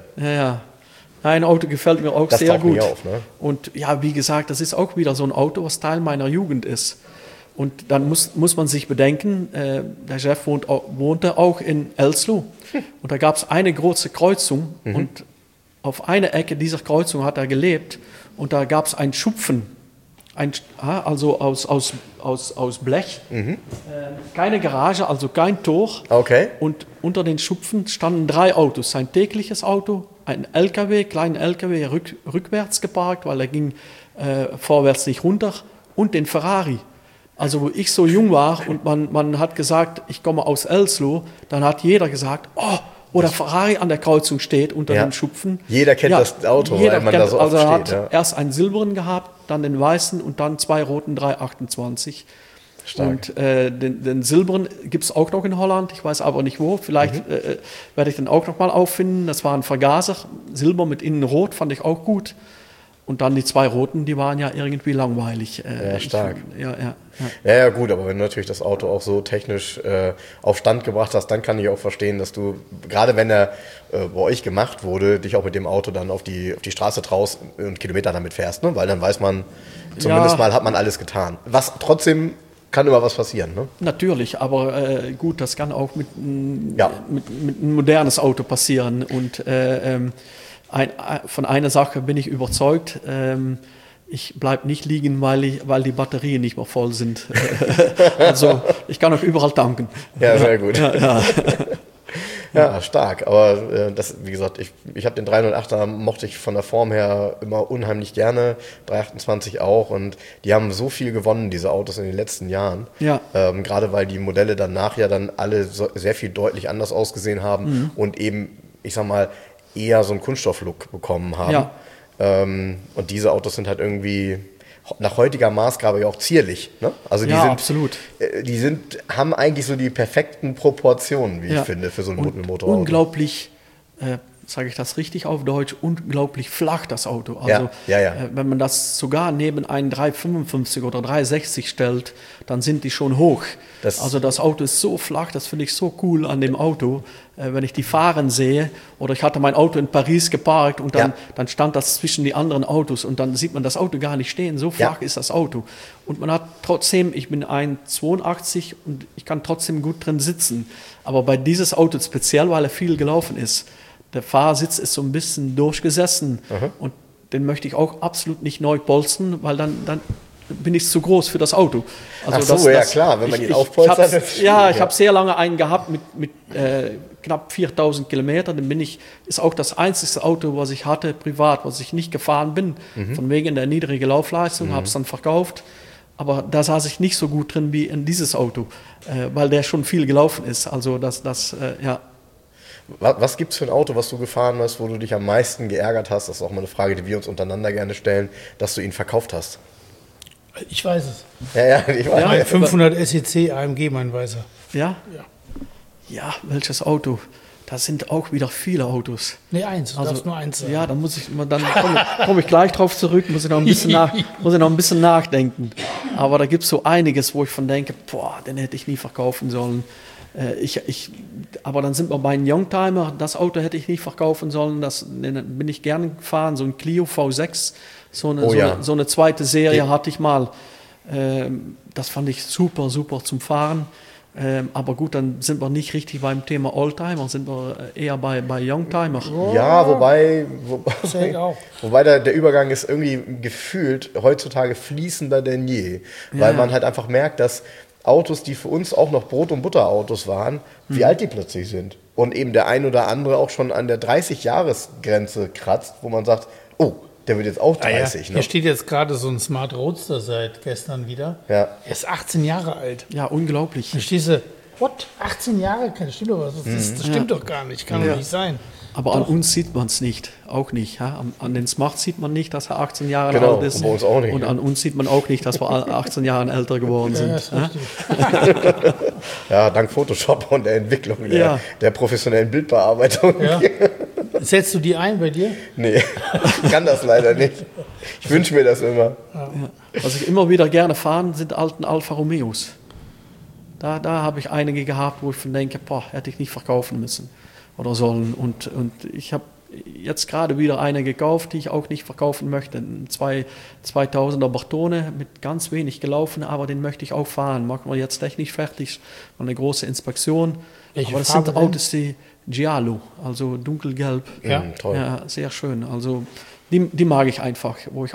B: Ein Auto gefällt mir auch
A: das
B: sehr
A: taucht
B: gut.
A: mir auf, ne?
B: Und ja, wie gesagt, das ist auch wieder so ein Auto, was Teil meiner Jugend ist. Und dann muss man sich bedenken, der Chef wohnte auch in Elslo. Und da gab es eine große Kreuzung. Und auf einer Ecke dieser Kreuzung hat er gelebt. Und da gab es einen Schupfen. Also aus Blech. Keine Garage, also kein Tor.
A: Okay.
B: Und unter den Schupfen standen 3 Autos. Sein tägliches Auto, ein LKW, kleinen LKW, rückwärts geparkt, weil er ging vorwärts nicht runter. Und den Ferrari. Also wo ich so jung war und man hat gesagt, ich komme aus Elslo, dann hat jeder gesagt, wo der Ferrari an der Kreuzung steht unter den Schupfen.
A: Jeder kennt das Auto, weil man da so oft
B: er
A: steht.
B: hat erst einen silbernen gehabt, dann den weißen und dann 2 roten 328.
A: Stark.
B: Und den silbernen gibt es auch noch in Holland, ich weiß aber nicht wo. Vielleicht werde ich den auch noch mal auffinden. Das war ein Vergaser, Silber mit innen rot, fand ich auch gut. Und dann die 2 roten, die waren ja irgendwie langweilig.
A: Stark.
B: Ja.
A: Gut, aber wenn du natürlich das Auto auch so technisch auf Stand gebracht hast, dann kann ich auch verstehen, dass du, gerade wenn er bei euch gemacht wurde, dich auch mit dem Auto dann auf die Straße traust und Kilometer damit fährst, ne? Weil dann weiß man, zumindest mal hat man alles getan. Was trotzdem kann immer was passieren, ne?
B: Natürlich, aber gut, das kann auch mit ein modernes Auto passieren. Und von einer Sache bin ich überzeugt, ich bleibe nicht liegen, weil die Batterien nicht mehr voll sind. Also ich kann auch überall tanken.
A: Ja, sehr gut.
B: Ja.
A: Ja, stark. Aber wie gesagt, ich habe den 308er, mochte ich von der Form her immer unheimlich gerne, 328 auch. Und die haben so viel gewonnen, diese Autos in den letzten Jahren.
B: Ja.
A: Gerade weil die Modelle danach ja dann alle sehr viel deutlich anders ausgesehen haben und eben, ich sag mal, eher so einen Kunststofflook bekommen haben.
B: Ja.
A: Und diese Autos sind halt irgendwie nach heutiger Maßgabe ja auch zierlich. Ne? Also
B: absolut.
A: Haben eigentlich so die perfekten Proportionen, wie ich finde, für so ein Motorauto.
B: Unglaublich, sage ich das richtig auf Deutsch, unglaublich flach, das Auto. Also wenn man das sogar neben einen 355 oder 360 stellt, dann sind die schon hoch. Also das Auto ist so flach, das finde ich so cool an dem Auto. Wenn ich die fahren sehe, oder ich hatte mein Auto in Paris geparkt und dann stand das zwischen die anderen Autos und dann sieht man das Auto gar nicht stehen, so flach ist das Auto. Und man hat trotzdem, ich bin 1,82 und ich kann trotzdem gut drin sitzen. Aber bei dieses Auto speziell, weil er viel gelaufen ist, der Fahrersitz ist so ein bisschen durchgesessen und den möchte ich auch absolut nicht neu polstern, weil dann bin ich zu groß für das Auto. Also
A: klar, wenn man ihn aufpolstert.
B: Ich habe sehr lange einen gehabt mit knapp 4.000 Kilometern. Dann ist auch das einzige Auto, was ich hatte, privat, was ich nicht gefahren bin, von wegen der niedrigen Laufleistung, habe es dann verkauft. Aber da saß ich nicht so gut drin wie in dieses Auto, weil der schon viel gelaufen ist. Also
A: Was gibt es für ein Auto, was du gefahren hast, wo du dich am meisten geärgert hast? Das ist auch mal eine Frage, die wir uns untereinander gerne stellen, dass du ihn verkauft hast.
C: Ich weiß es.
A: Ich weiß.
C: Ja, 500 SEC AMG, mein Weißer.
B: Ja? Ja, welches Auto? Da sind auch wieder viele Autos.
C: Nee, eins. Du darfst nur eins sagen.
B: Ja, dann komme ich gleich drauf zurück, muss ich noch ein bisschen nachdenken. Aber da gibt es so einiges, wo ich von denke, den hätte ich nie verkaufen sollen. Aber dann sind wir bei einem Youngtimer, das Auto hätte ich nicht verkaufen sollen, den bin ich gerne gefahren, so ein Clio V6, so eine zweite Serie hatte ich mal. Das fand ich super, super zum Fahren. Aber gut, dann sind wir nicht richtig beim Thema Oldtimer, sind wir eher bei Youngtimer.
A: Ja, wobei der Übergang ist irgendwie gefühlt heutzutage fließender denn je. Weil man halt einfach merkt, dass Autos, die für uns auch noch Brot- und Butterautos waren, wie alt die plötzlich sind. Und eben der ein oder andere auch schon an der 30-Jahres-Grenze kratzt, wo man sagt, der wird jetzt auch 30.
C: Hier steht jetzt gerade so ein Smart Roadster seit gestern wieder.
A: Ja.
C: Er ist 18 Jahre alt.
B: Ja, unglaublich.
C: Dann stehst du, 18 Jahre? Das stimmt doch was. Das stimmt doch gar nicht. Kann doch nicht sein.
B: Aber an uns sieht man es nicht, auch nicht. Ja? An den Smart sieht man nicht, dass er 18 Jahre alt ist.
A: Bei uns auch nicht.
B: Und an uns sieht man auch nicht, dass wir 18 Jahre älter geworden sind.
C: Das ist richtig.
A: Ja, dank Photoshop und der Entwicklung der professionellen Bildbearbeitung.
C: Ja. Setzt du die ein bei dir?
A: Nee, ich kann das leider nicht. Ich wünsche mir das immer.
B: Ja. Was ich immer wieder gerne fahren, sind alten Alfa Romeos. Da habe ich einige gehabt, wo ich von denke, hätte ich nicht verkaufen müssen oder sollen. Und ich habe jetzt gerade wieder eine gekauft, die ich auch nicht verkaufen möchte. Ein 2000er Bertone mit ganz wenig gelaufen, aber den möchte ich auch fahren. Machen wir jetzt technisch fertig, eine große Inspektion.
C: Welche
B: aber das
C: Farbe
B: sind Autos, die Giallo, also dunkelgelb.
C: Ja,
A: toll.
B: Ja, sehr schön. Also die mag ich einfach. Wo ich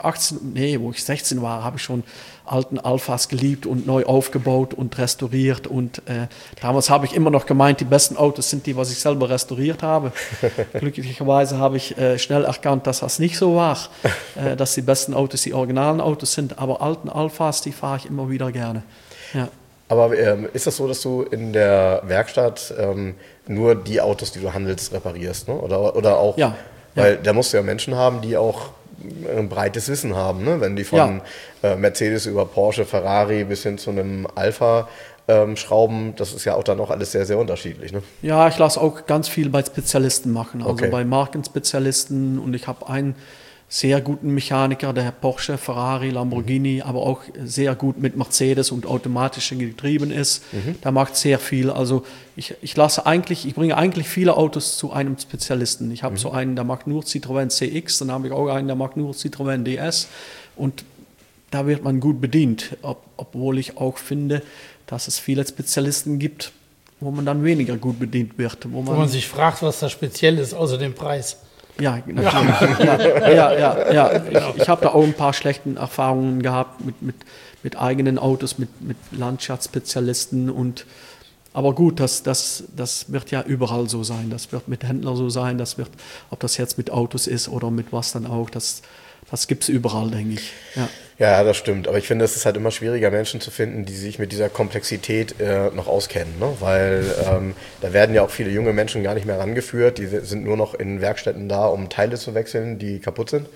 B: 16 war, habe ich schon alten Alphas geliebt und neu aufgebaut und restauriert. Und damals habe ich immer noch gemeint, die besten Autos sind die, was ich selber restauriert habe. Glücklicherweise habe ich schnell erkannt, dass das nicht so war, dass die besten Autos die originalen Autos sind. Aber alten Alphas, die fahre ich immer wieder gerne. Ja.
A: Aber ist das so, dass du in der Werkstatt nur die Autos, die du handelst, reparierst? Ne? Oder auch, weil da musst du ja Menschen haben, die auch ein breites Wissen haben. Ne? Wenn die von Mercedes über Porsche, Ferrari bis hin zu einem Alpha schrauben, das ist ja auch dann auch alles sehr, sehr unterschiedlich. Ne?
B: Ja, ich lasse auch ganz viel bei Spezialisten machen, also bei Markenspezialisten. Und ich habe einen sehr guten Mechaniker, der Porsche, Ferrari, Lamborghini, aber auch sehr gut mit Mercedes und automatischen Getrieben ist. Der macht sehr viel. Also ich bringe eigentlich viele Autos zu einem Spezialisten. Ich habe so einen, der macht nur Citroën CX, dann habe ich auch einen, der macht nur Citroën DS. Und da wird man gut bedient, obwohl ich auch finde, dass es viele Spezialisten gibt, wo man dann weniger gut bedient wird.
C: Wo man sich fragt, was da speziell ist, außer dem Preis.
B: Ja, natürlich. Ja. Ich habe da auch ein paar schlechte Erfahrungen gehabt mit eigenen Autos, mit Landschaftsspezialisten. Aber gut, das wird ja überall so sein. Das wird mit Händlern so sein. Ob das jetzt mit Autos ist oder mit was dann auch, das gibt es überall, denke ich.
A: Ja, das stimmt. Aber ich finde, es ist halt immer schwieriger, Menschen zu finden, die sich mit dieser Komplexität noch auskennen. Ne? Weil da werden ja auch viele junge Menschen gar nicht mehr rangeführt. Die sind nur noch in Werkstätten da, um Teile zu wechseln, die kaputt sind.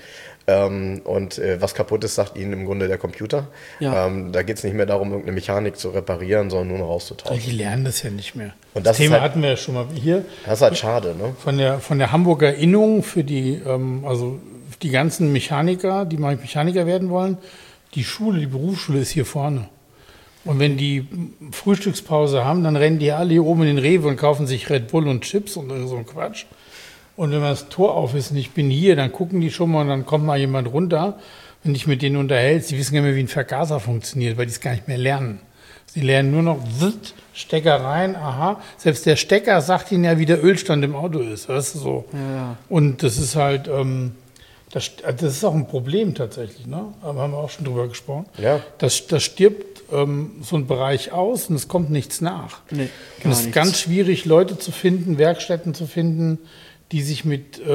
A: Und was kaputt ist, sagt ihnen im Grunde der Computer. Ja. Da geht es nicht mehr darum, irgendeine Mechanik zu reparieren, sondern nur noch auszutauschen.
C: Die lernen das ja nicht mehr.
A: Und das
C: Thema
A: halt,
C: hatten wir ja schon mal hier.
A: Das ist halt schade. Ne?
C: Von der Hamburger Innung für die, also die ganzen Mechaniker, die mal Mechaniker werden wollen, die Berufsschule ist hier vorne. Und wenn die Frühstückspause haben, dann rennen die alle hier oben in den Rewe und kaufen sich Red Bull und Chips und so ein Quatsch. Und wenn das Tor auf ist und ich bin hier, dann gucken die schon mal und dann kommt mal jemand runter. Wenn ich mit denen unterhältst, die wissen gar nicht mehr, wie ein Vergaser funktioniert, weil die es gar nicht mehr lernen. Sie lernen nur noch Stecker rein, aha. Selbst der Stecker sagt ihnen ja, wie der Ölstand im Auto ist. Das ist so. Ja. Und das ist halt, das ist auch ein Problem tatsächlich. Ne? Aber haben wir auch schon drüber gesprochen. Ja. Das stirbt so ein Bereich aus und es kommt nichts nach. Nee, und es ist ganz schwierig, Leute zu finden, Werkstätten zu finden, die sich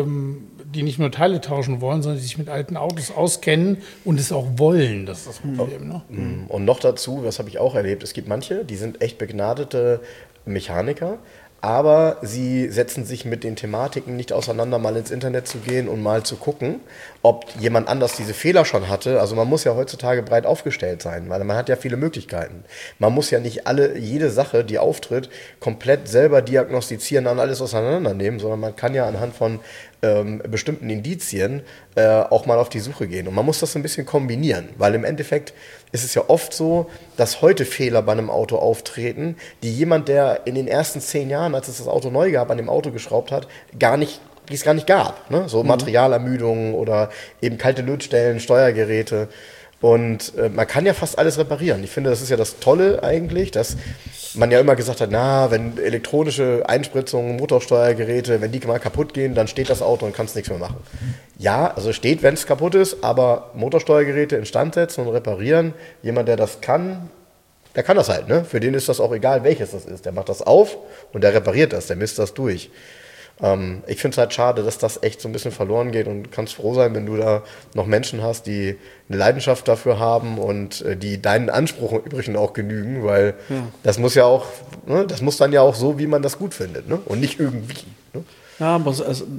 C: die nicht nur Teile tauschen wollen, sondern die sich mit alten Autos auskennen und es auch wollen. Das ist das Problem. Ne?
A: Und noch dazu, das habe ich auch erlebt, es gibt manche, die sind echt begnadete Mechaniker, aber sie setzen sich mit den Thematiken nicht auseinander, mal ins Internet zu gehen und mal zu gucken, ob jemand anders diese Fehler schon hatte. Also man muss ja heutzutage breit aufgestellt sein, weil man hat ja viele Möglichkeiten. Man muss ja nicht jede Sache, die auftritt, komplett selber diagnostizieren und alles auseinandernehmen, sondern man kann ja anhand von bestimmten Indizien auch mal auf die Suche gehen. Und man muss das ein bisschen kombinieren, weil im Endeffekt ist es ja oft so, dass heute Fehler bei einem Auto auftreten, die jemand, der in den ersten 10 Jahren, als es das Auto neu gab, an dem Auto geschraubt hat, die es gar nicht gab. Ne? So Materialermüdungen oder eben kalte Lötstellen, Steuergeräte. Und man kann ja fast alles reparieren. Ich finde, das ist ja das Tolle eigentlich, dass man ja immer gesagt hat, wenn elektronische Einspritzungen, Motorsteuergeräte, wenn die mal kaputt gehen, dann steht das Auto und kannst nichts mehr machen. Ja, also steht, wenn es kaputt ist, aber Motorsteuergeräte instand setzen und reparieren, jemand, der das kann, der kann das halt. Ne? Für den ist das auch egal, welches das ist. Der macht das auf und der repariert das, der misst das durch. Ich finde es halt schade, dass das echt so ein bisschen verloren geht und kannst froh sein, wenn du da noch Menschen hast, die eine Leidenschaft dafür haben und die deinen Ansprüchen im Übrigen auch genügen, weil das muss ja auch, ne, das muss dann ja auch so, wie man das gut findet, ne? Und nicht irgendwie. Ne?
B: Ja, aber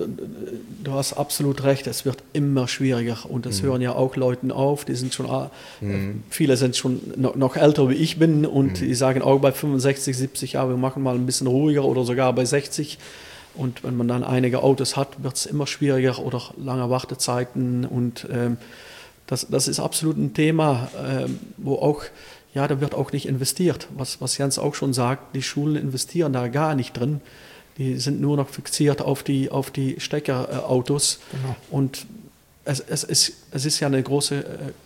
B: du hast absolut recht, es wird immer schwieriger und es hören ja auch Leute auf, die sind schon, viele sind schon noch älter wie ich bin und die sagen auch bei 65, 70 Jahren, wir machen mal ein bisschen ruhiger oder sogar bei 60. Und wenn man dann einige Autos hat, wird es immer schwieriger oder lange Wartezeiten. Und das ist absolut ein Thema, wo auch, da wird auch nicht investiert. Was Jens auch schon sagt, die Schulen investieren da gar nicht drin. Die sind nur noch fixiert auf die Steckerautos. Genau. Und es ist ja eine große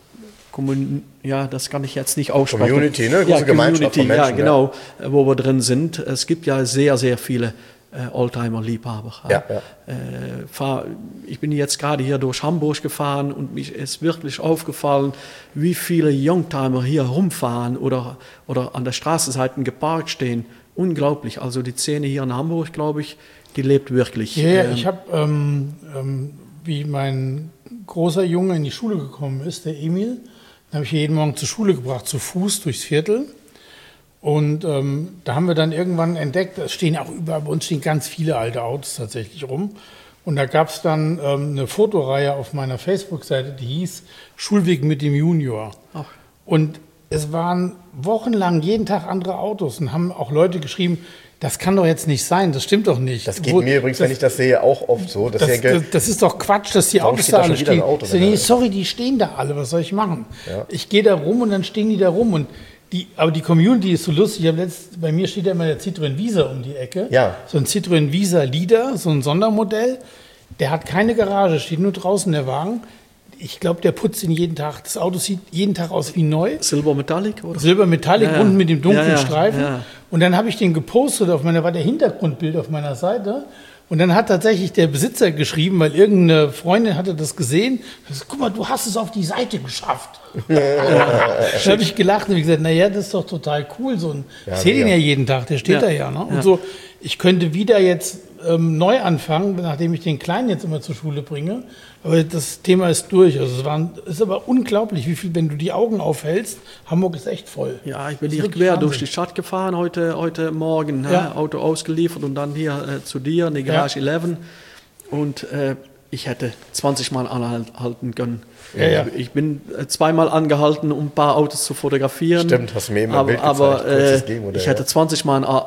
B: das kann ich jetzt nicht aussprechen.
A: Community, ne? Große Gemeinschaft von Menschen.
B: Ja, genau, wo wir drin sind. Es gibt ja sehr, sehr viele Oldtimer-Liebhaber. Ja. Ich bin jetzt gerade hier durch Hamburg gefahren und mich ist wirklich aufgefallen, wie viele Youngtimer hier rumfahren oder an der Straßenseite geparkt stehen. Unglaublich. Also die Szene hier in Hamburg, glaube ich, die lebt wirklich.
C: Ja, ich habe, wie mein großer Junge in die Schule gekommen ist, der Emil, den habe ich jeden Morgen zur Schule gebracht, zu Fuß durchs Viertel. Und da haben wir dann irgendwann entdeckt, es stehen auch überall, bei uns stehen ganz viele alte Autos tatsächlich rum. Und da gab es dann eine Fotoreihe auf meiner Facebook-Seite, die hieß Schulweg mit dem Junior. Ach. Und es waren wochenlang jeden Tag andere Autos und haben auch Leute geschrieben, das kann doch jetzt nicht sein, das stimmt doch nicht.
A: Das geht mir übrigens, wenn ich das sehe, auch oft so.
C: Das ist doch Quatsch, dass die Autos da alle stehen. Sorry, die stehen da alle, was soll ich machen? Ja. Ich gehe da rum und dann stehen die da rum und aber die Community ist so lustig. Bei mir steht ja immer der Citroën Visa um die Ecke. Ja. So ein Citroën Visa Leader, so ein Sondermodell. Der hat keine Garage, steht nur draußen der Wagen. ich glaube, der putzt ihn jeden Tag. Das Auto sieht jeden Tag aus wie neu.
B: Silber Metallic, oder?
C: Silber Metallic,
B: Ja, ja.
C: unten mit dem dunklen
B: Ja, ja,
C: Streifen.
B: ja.
C: Und dann habe ich den gepostet, war der Hintergrundbild auf meiner Seite. Und dann hat tatsächlich der Besitzer geschrieben, weil irgendeine Freundin hatte das gesehen. Guck mal, du hast es auf die Seite geschafft. Da habe ich gelacht und gesagt, naja, das ist doch total cool. Ich sehe den ja jeden Tag, der steht da ja. Ne? Und so, ich könnte wieder jetzt neu anfangen, nachdem ich den Kleinen jetzt immer zur Schule bringe. Aber das Thema ist durch. Also es ist aber unglaublich, wie viel, wenn du die Augen aufhältst, Hamburg ist echt voll.
B: Ja, ich bin
C: Das ist
B: hier
C: wirklich
B: quer durch
C: Wahnsinn.
B: die Stadt gefahren heute Morgen.
C: Ja.
B: Auto ausgeliefert und dann hier zu dir in die Garage 11. Und ich hätte 20 Mal anhalten können.
C: Ja, ja.
B: Ich bin zweimal angehalten, um ein paar Autos zu fotografieren.
A: Stimmt, hast du mir eben ein Bild gezeigt, kurzes Gegenmodell,
B: ich hätte 20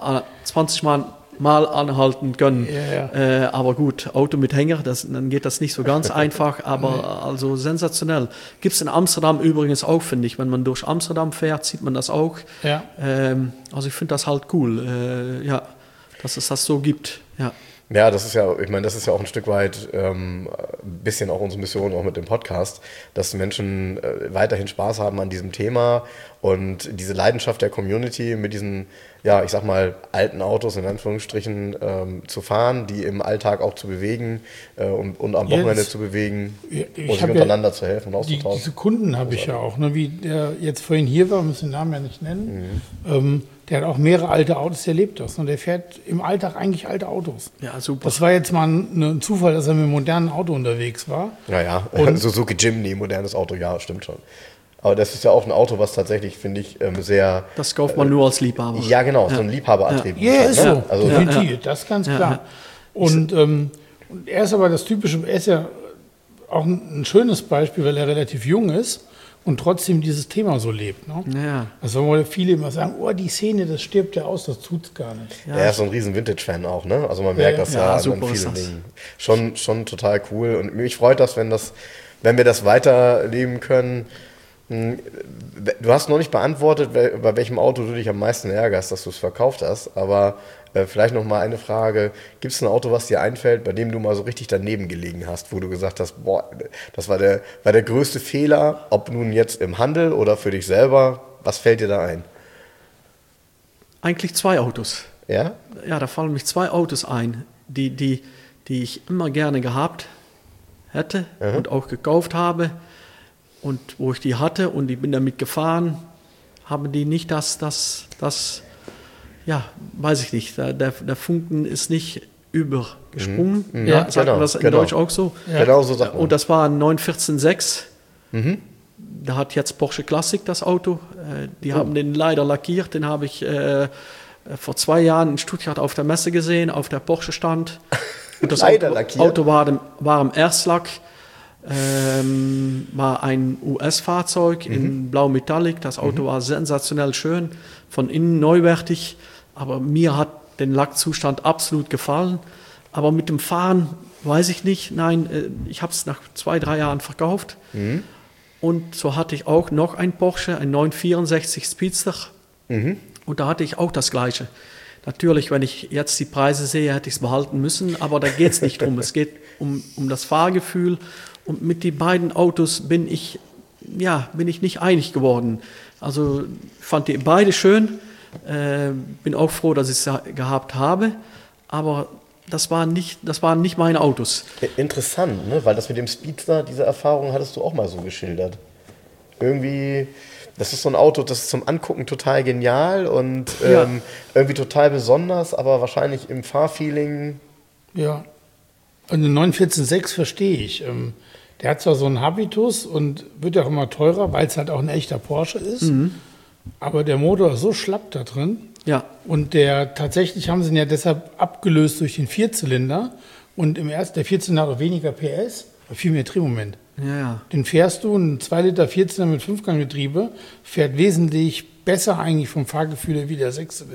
B: Mal anhalten können.
C: Ja.
B: Aber gut, Auto mit Hänger, dann geht das nicht so ganz einfach, aber also sensationell. Gibt es in Amsterdam übrigens auch, finde ich. Wenn man durch Amsterdam fährt, sieht man das auch.
C: Ja.
B: Also ich finde das halt cool, dass es das so gibt. Ja.
A: Ja, das ist ja, ich meine, das ist ja auch ein Stück weit ein bisschen auch unsere Mission, auch mit dem Podcast, dass Menschen weiterhin Spaß haben an diesem Thema und diese Leidenschaft der Community mit diesen, ja, ich sag mal, alten Autos in Anführungsstrichen zu fahren, die im Alltag auch zu bewegen und am Wochenende zu bewegen und sich untereinander zu helfen und auszutauschen.
C: Diese Kunden habe ich ja auch, ne, wie der jetzt vorhin hier war, wir müssen den Namen ja nicht nennen. Der hat auch mehrere alte Autos, der lebt das. Und der fährt im Alltag eigentlich alte Autos.
B: Ja, super.
C: Das war jetzt mal ein Zufall, dass er mit einem modernen Auto unterwegs war.
A: Naja, Suzuki Jimny, modernes Auto, ja, stimmt schon. Aber das ist ja auch ein Auto, was tatsächlich, finde ich, sehr...
B: Das kauft man nur als Liebhaber.
A: Ja, genau, so ein Liebhaberattribut.
C: Ja, ist so.
A: Ne? Also,
C: Definitiv, das ist ganz klar. Und er ist aber das Typische, er ist ja auch ein schönes Beispiel, weil er relativ jung ist und trotzdem dieses Thema so lebt. Ne?
B: Ja.
C: Also wollen viele immer sagen, oh, die Szene, das stirbt ja aus, das tut's gar nicht.
A: er ist so ein riesen Vintage-Fan auch, ne? Also man merkt das ja an
B: super ist
A: vielen
B: das.
A: Dingen. Schon total cool. Und mich freut das, wenn wir das weiterleben können. Du hast noch nicht beantwortet, bei welchem Auto du dich am meisten ärgerst, dass du es verkauft hast. Aber vielleicht noch mal eine Frage. Gibt es ein Auto, was dir einfällt, bei dem du mal so richtig daneben gelegen hast, wo du gesagt hast, boah, das war der größte Fehler, ob nun jetzt im Handel oder für dich selber. Was fällt dir da ein?
B: Eigentlich 2 Autos.
A: Ja?
B: Ja, da fallen mich 2 Autos ein, die ich immer gerne gehabt hätte und auch gekauft habe. Und wo ich die hatte und ich bin damit gefahren, haben die nicht ja, weiß ich nicht, der Funken ist nicht übergesprungen. Ja, sagt man das in Deutsch auch so?
A: Ja. Genau so sagt man.
B: Und das war ein 914.6. Da hat jetzt Porsche Classic das Auto. Die haben den leider lackiert. Den habe ich vor 2 Jahren in Stuttgart auf der Messe gesehen, auf der Porsche stand. Und das Auto war im Erstlack. War ein US-Fahrzeug in Blau Metallic. Das Auto war sensationell schön, von innen neuwertig, aber mir hat der Lackzustand absolut gefallen. Aber mit dem Fahren weiß ich nicht. Nein, ich habe es nach 2-3 Jahren verkauft. Und so hatte ich auch noch ein Porsche, ein 964 Speedster. Und da hatte ich auch das Gleiche. Natürlich, wenn ich jetzt die Preise sehe, hätte ich es behalten müssen, aber da geht es nicht drum. Es geht um das Fahrgefühl. Und mit den beiden Autos bin ich nicht einig geworden. Also ich fand die beide schön, bin auch froh, dass ich es gehabt habe, aber das waren nicht meine Autos.
A: Interessant, ne? Weil das mit dem Speedster, diese Erfahrung hattest du auch mal so geschildert. Irgendwie, das ist so ein Auto, das ist zum Angucken total genial und irgendwie total besonders, aber wahrscheinlich im Fahrfeeling...
C: Ja, und den 914.6 verstehe ich. Der hat zwar so einen Habitus und wird ja auch immer teurer, weil es halt auch ein echter Porsche ist. Aber der Motor ist so schlapp da drin.
B: Ja.
C: Und tatsächlich haben sie ihn ja deshalb abgelöst durch den Vierzylinder. Und der Vierzylinder hat auch weniger PS, aber viel mehr Drehmoment.
B: Ja.
C: Den fährst du, ein 2 Liter Vierzylinder mit 5-Gang-Getriebe, fährt wesentlich besser eigentlich vom Fahrgefühl her wie der Sechszylinder.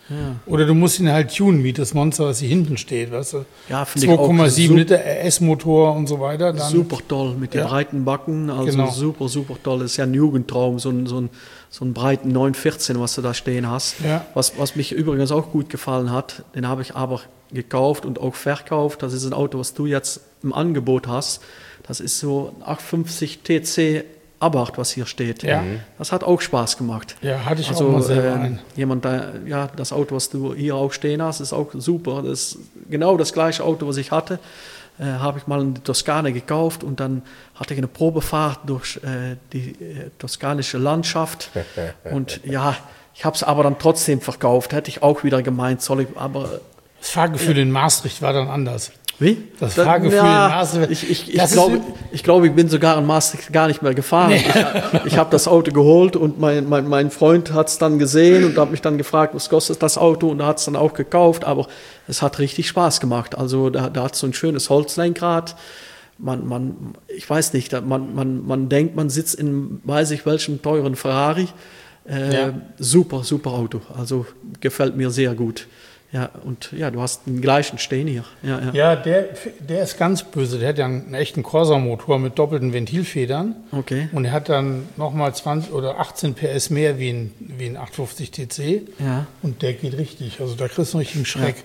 C: Oder du musst ihn halt tunen, wie das Monster, was hier hinten steht, weißt du?
B: Ja, finde ich auch
C: 2,7 Liter RS-Motor und so weiter. Dann,
B: super toll mit den breiten Backen, also
C: Genau.
B: super toll. Das ist ja ein Jugendtraum, so einen breiten 914, was du da stehen hast.
C: Ja.
B: Was mich übrigens auch gut gefallen hat, den habe ich aber gekauft und auch verkauft. Das ist ein Auto, was du jetzt im Angebot hast. Das ist so ein 850 TC Abarth, was hier steht.
C: Ja.
B: Das hat auch Spaß gemacht.
C: Ja, hatte ich
B: Also,
C: auch mal selber einen.
B: jemand, das Auto, was du hier auch stehen hast, ist auch super. Das ist genau das gleiche Auto, was ich hatte. Habe ich mal in die Toskana gekauft und dann hatte ich eine Probefahrt durch die toskanische Landschaft. Und ja, ich habe es aber dann trotzdem verkauft. Hätte ich auch wieder gemeint, soll ich aber...
C: Das Fahrgefühl in Maastricht war dann anders.
B: Wie?
C: Das Fahrgefühl in Maastricht.
B: Ich glaube, ich bin sogar in Maastricht gar nicht mehr gefahren. Nee. Ich habe das Auto geholt und mein Freund hat es dann gesehen und hat mich dann gefragt, was kostet das Auto, und er hat es dann auch gekauft, aber es hat richtig Spaß gemacht. Also da hat so ein schönes Holzlenkrad. Ich weiß nicht, man denkt, man sitzt in weiß ich welchem teuren Ferrari. Super Auto. Also gefällt mir sehr gut. Ja, und ja, du hast den gleichen stehen hier.
C: Ja, der ist ganz böse. Der hat ja einen echten Corsa-Motor mit doppelten Ventilfedern.
B: Okay.
C: Und er hat dann nochmal 20 oder 18 PS mehr wie ein 850 TC.
B: Ja.
C: Und der geht richtig. Also da kriegst du einen richtigen Schreck.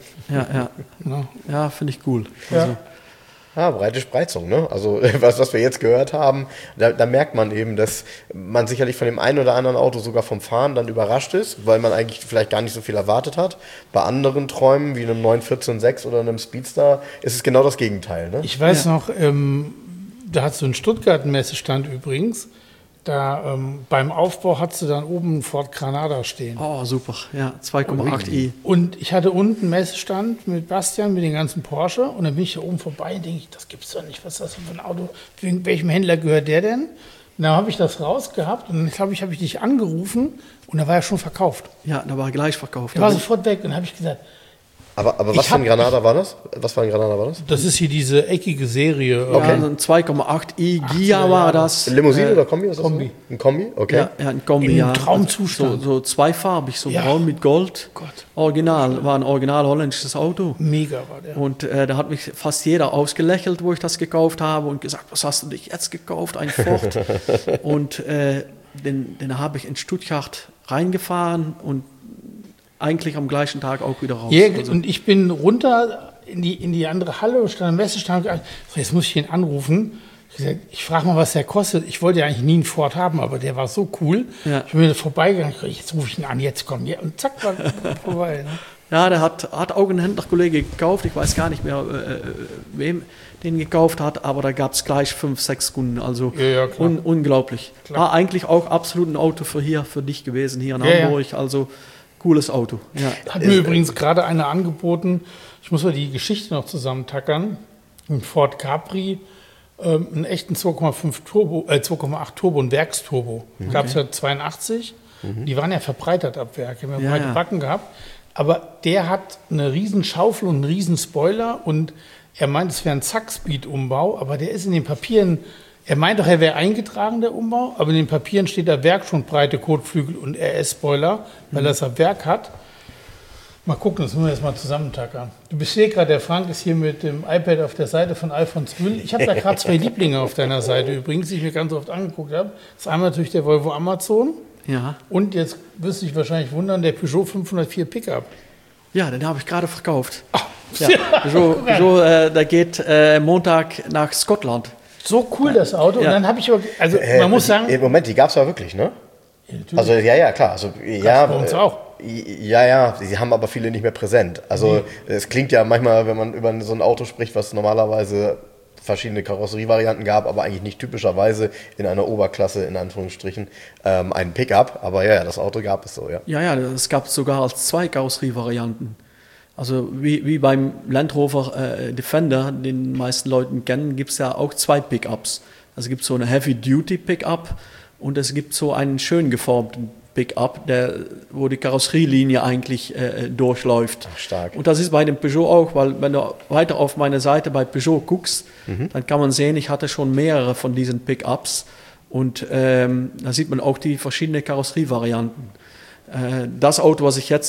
B: Ja, finde ich cool.
C: Ja.
B: Also,
A: Ja, breite Spreizung, ne? Also was wir jetzt gehört haben, da merkt man eben, dass man sicherlich von dem einen oder anderen Auto sogar vom Fahren dann überrascht ist, weil man eigentlich vielleicht gar nicht so viel erwartet hat. Bei anderen Träumen, wie einem 914.6 oder einem Speedster, ist es genau das Gegenteil, ne?
C: Ich weiß noch, da hast du einen Stuttgart-Messestand übrigens. Da beim Aufbau hattest du dann oben einen Ford Granada stehen.
B: oh, super. Ja, 2,8i.
C: Und ich hatte unten einen Messestand mit Bastian, mit den ganzen Porsche. Und dann bin ich da oben vorbei und denke ich, das gibt's doch nicht. Was ist das für ein Auto? Welchem Händler gehört der denn? Und dann habe ich das rausgehabt und dann glaube ich, habe ich dich angerufen und da war er schon verkauft.
B: Ja, da war gleich verkauft.
C: Der war sofort weg und dann habe ich gesagt,
A: Aber was für ein Granada war das? Was für ein Granada war das?
C: das ist hier diese eckige Serie.
B: Ja, also ein 2,8i Gia war das.
A: Limousine oder Kombi? Ist das
C: Kombi.
A: Ein Kombi? Okay.
B: Ja, ein Kombi,
C: In
B: ja.
C: Traumzustand.
B: So zweifarbig, so
C: Ja.
B: braun mit Gold.
C: Gott.
B: Original, war ein original holländisches Auto.
C: Mega war der.
B: Und da hat mich fast jeder ausgelächelt, wo ich das gekauft habe und gesagt, was hast du dich jetzt gekauft? Ein Ford. Und den habe ich in Stuttgart reingefahren und eigentlich am gleichen Tag auch wieder raus.
C: Ja,
B: Also,
C: und ich bin runter in die andere Halle, stand am Messestand. So, jetzt muss ich ihn anrufen. Ich frage mal, was der kostet. Ich wollte ja eigentlich nie einen Ford haben, aber der war so cool.
B: Ja.
C: Ich bin wieder vorbeigegangen. Jetzt rufe ich ihn an, jetzt komm. Ja, und zack, war vorbei. Ne?
B: ja, der hat auch ein Händlerkollege gekauft. Ich weiß gar nicht mehr, wem den gekauft hat, aber da gab es gleich 5, 6 Kunden. Also
C: Ja, klar.
B: unglaublich.
C: Klar.
B: War eigentlich auch absolut ein Auto für dich gewesen, hier in Hamburg. Also cooles Auto. Ja.
C: Hat mir übrigens gerade einer angeboten, ich muss mal die Geschichte noch zusammentackern, ein Ford Capri, einen echten 2,8 Turbo, ein Werksturbo. Gab es ja 82, die waren ja verbreitert ab Werk, die haben ja breite Backen gehabt, aber der hat eine riesen Schaufel und einen riesen Spoiler und er meint, es wäre ein Zack-Speed-Umbau, aber der ist in den Papieren, er meint doch, er wäre eingetragen, der Umbau, aber in den Papieren steht da Werk schon breite Kotflügel und RS-Spoiler, weil er das ab Werk hat. Mal gucken, das müssen wir jetzt mal zusammentackern. Du bist hier gerade, der Frank ist hier mit dem iPad auf der Seite von Alfons Müll. Ich habe da gerade 2 Lieblinge auf deiner Seite übrigens, die ich mir ganz oft angeguckt habe. Das ist einmal natürlich der Volvo Amazon
B: Ja.
C: und jetzt wirst du dich wahrscheinlich wundern, der Peugeot 504 Pickup.
B: Ja, den habe ich gerade verkauft.
C: Ach,
B: Ja. Peugeot, der geht Montag nach Schottland.
C: so cool das Auto.
B: Ja.
C: Und dann habe ich, also man muss sagen,
A: Im Moment, die gab es ja wirklich, ne?
C: ja, natürlich.
A: Also ja, klar. Also, ja,
C: bei uns auch.
A: Ja, sie haben aber viele nicht mehr präsent. Also es klingt ja manchmal, wenn man über so ein Auto spricht, was normalerweise verschiedene Karosserievarianten gab, aber eigentlich nicht typischerweise in einer Oberklasse, in Anführungsstrichen, einen Pickup. Aber ja, das Auto gab es so, ja.
B: Ja, es gab sogar als 2 Karosserievarianten. Also wie beim Land Rover Defender, den die meisten Leuten kennen, gibt es ja auch 2 Pickups. Also es gibt so eine Heavy-Duty-Pickup und es gibt so einen schön geformten Pickup, wo die Karosserielinie eigentlich durchläuft.
A: Ach, stark.
B: Und das ist bei dem Peugeot auch, weil wenn du weiter auf meine Seite bei Peugeot guckst, dann kann man sehen, ich hatte schon mehrere von diesen Pickups und da sieht man auch die verschiedenen Karosserievarianten. Das Auto, was ich jetzt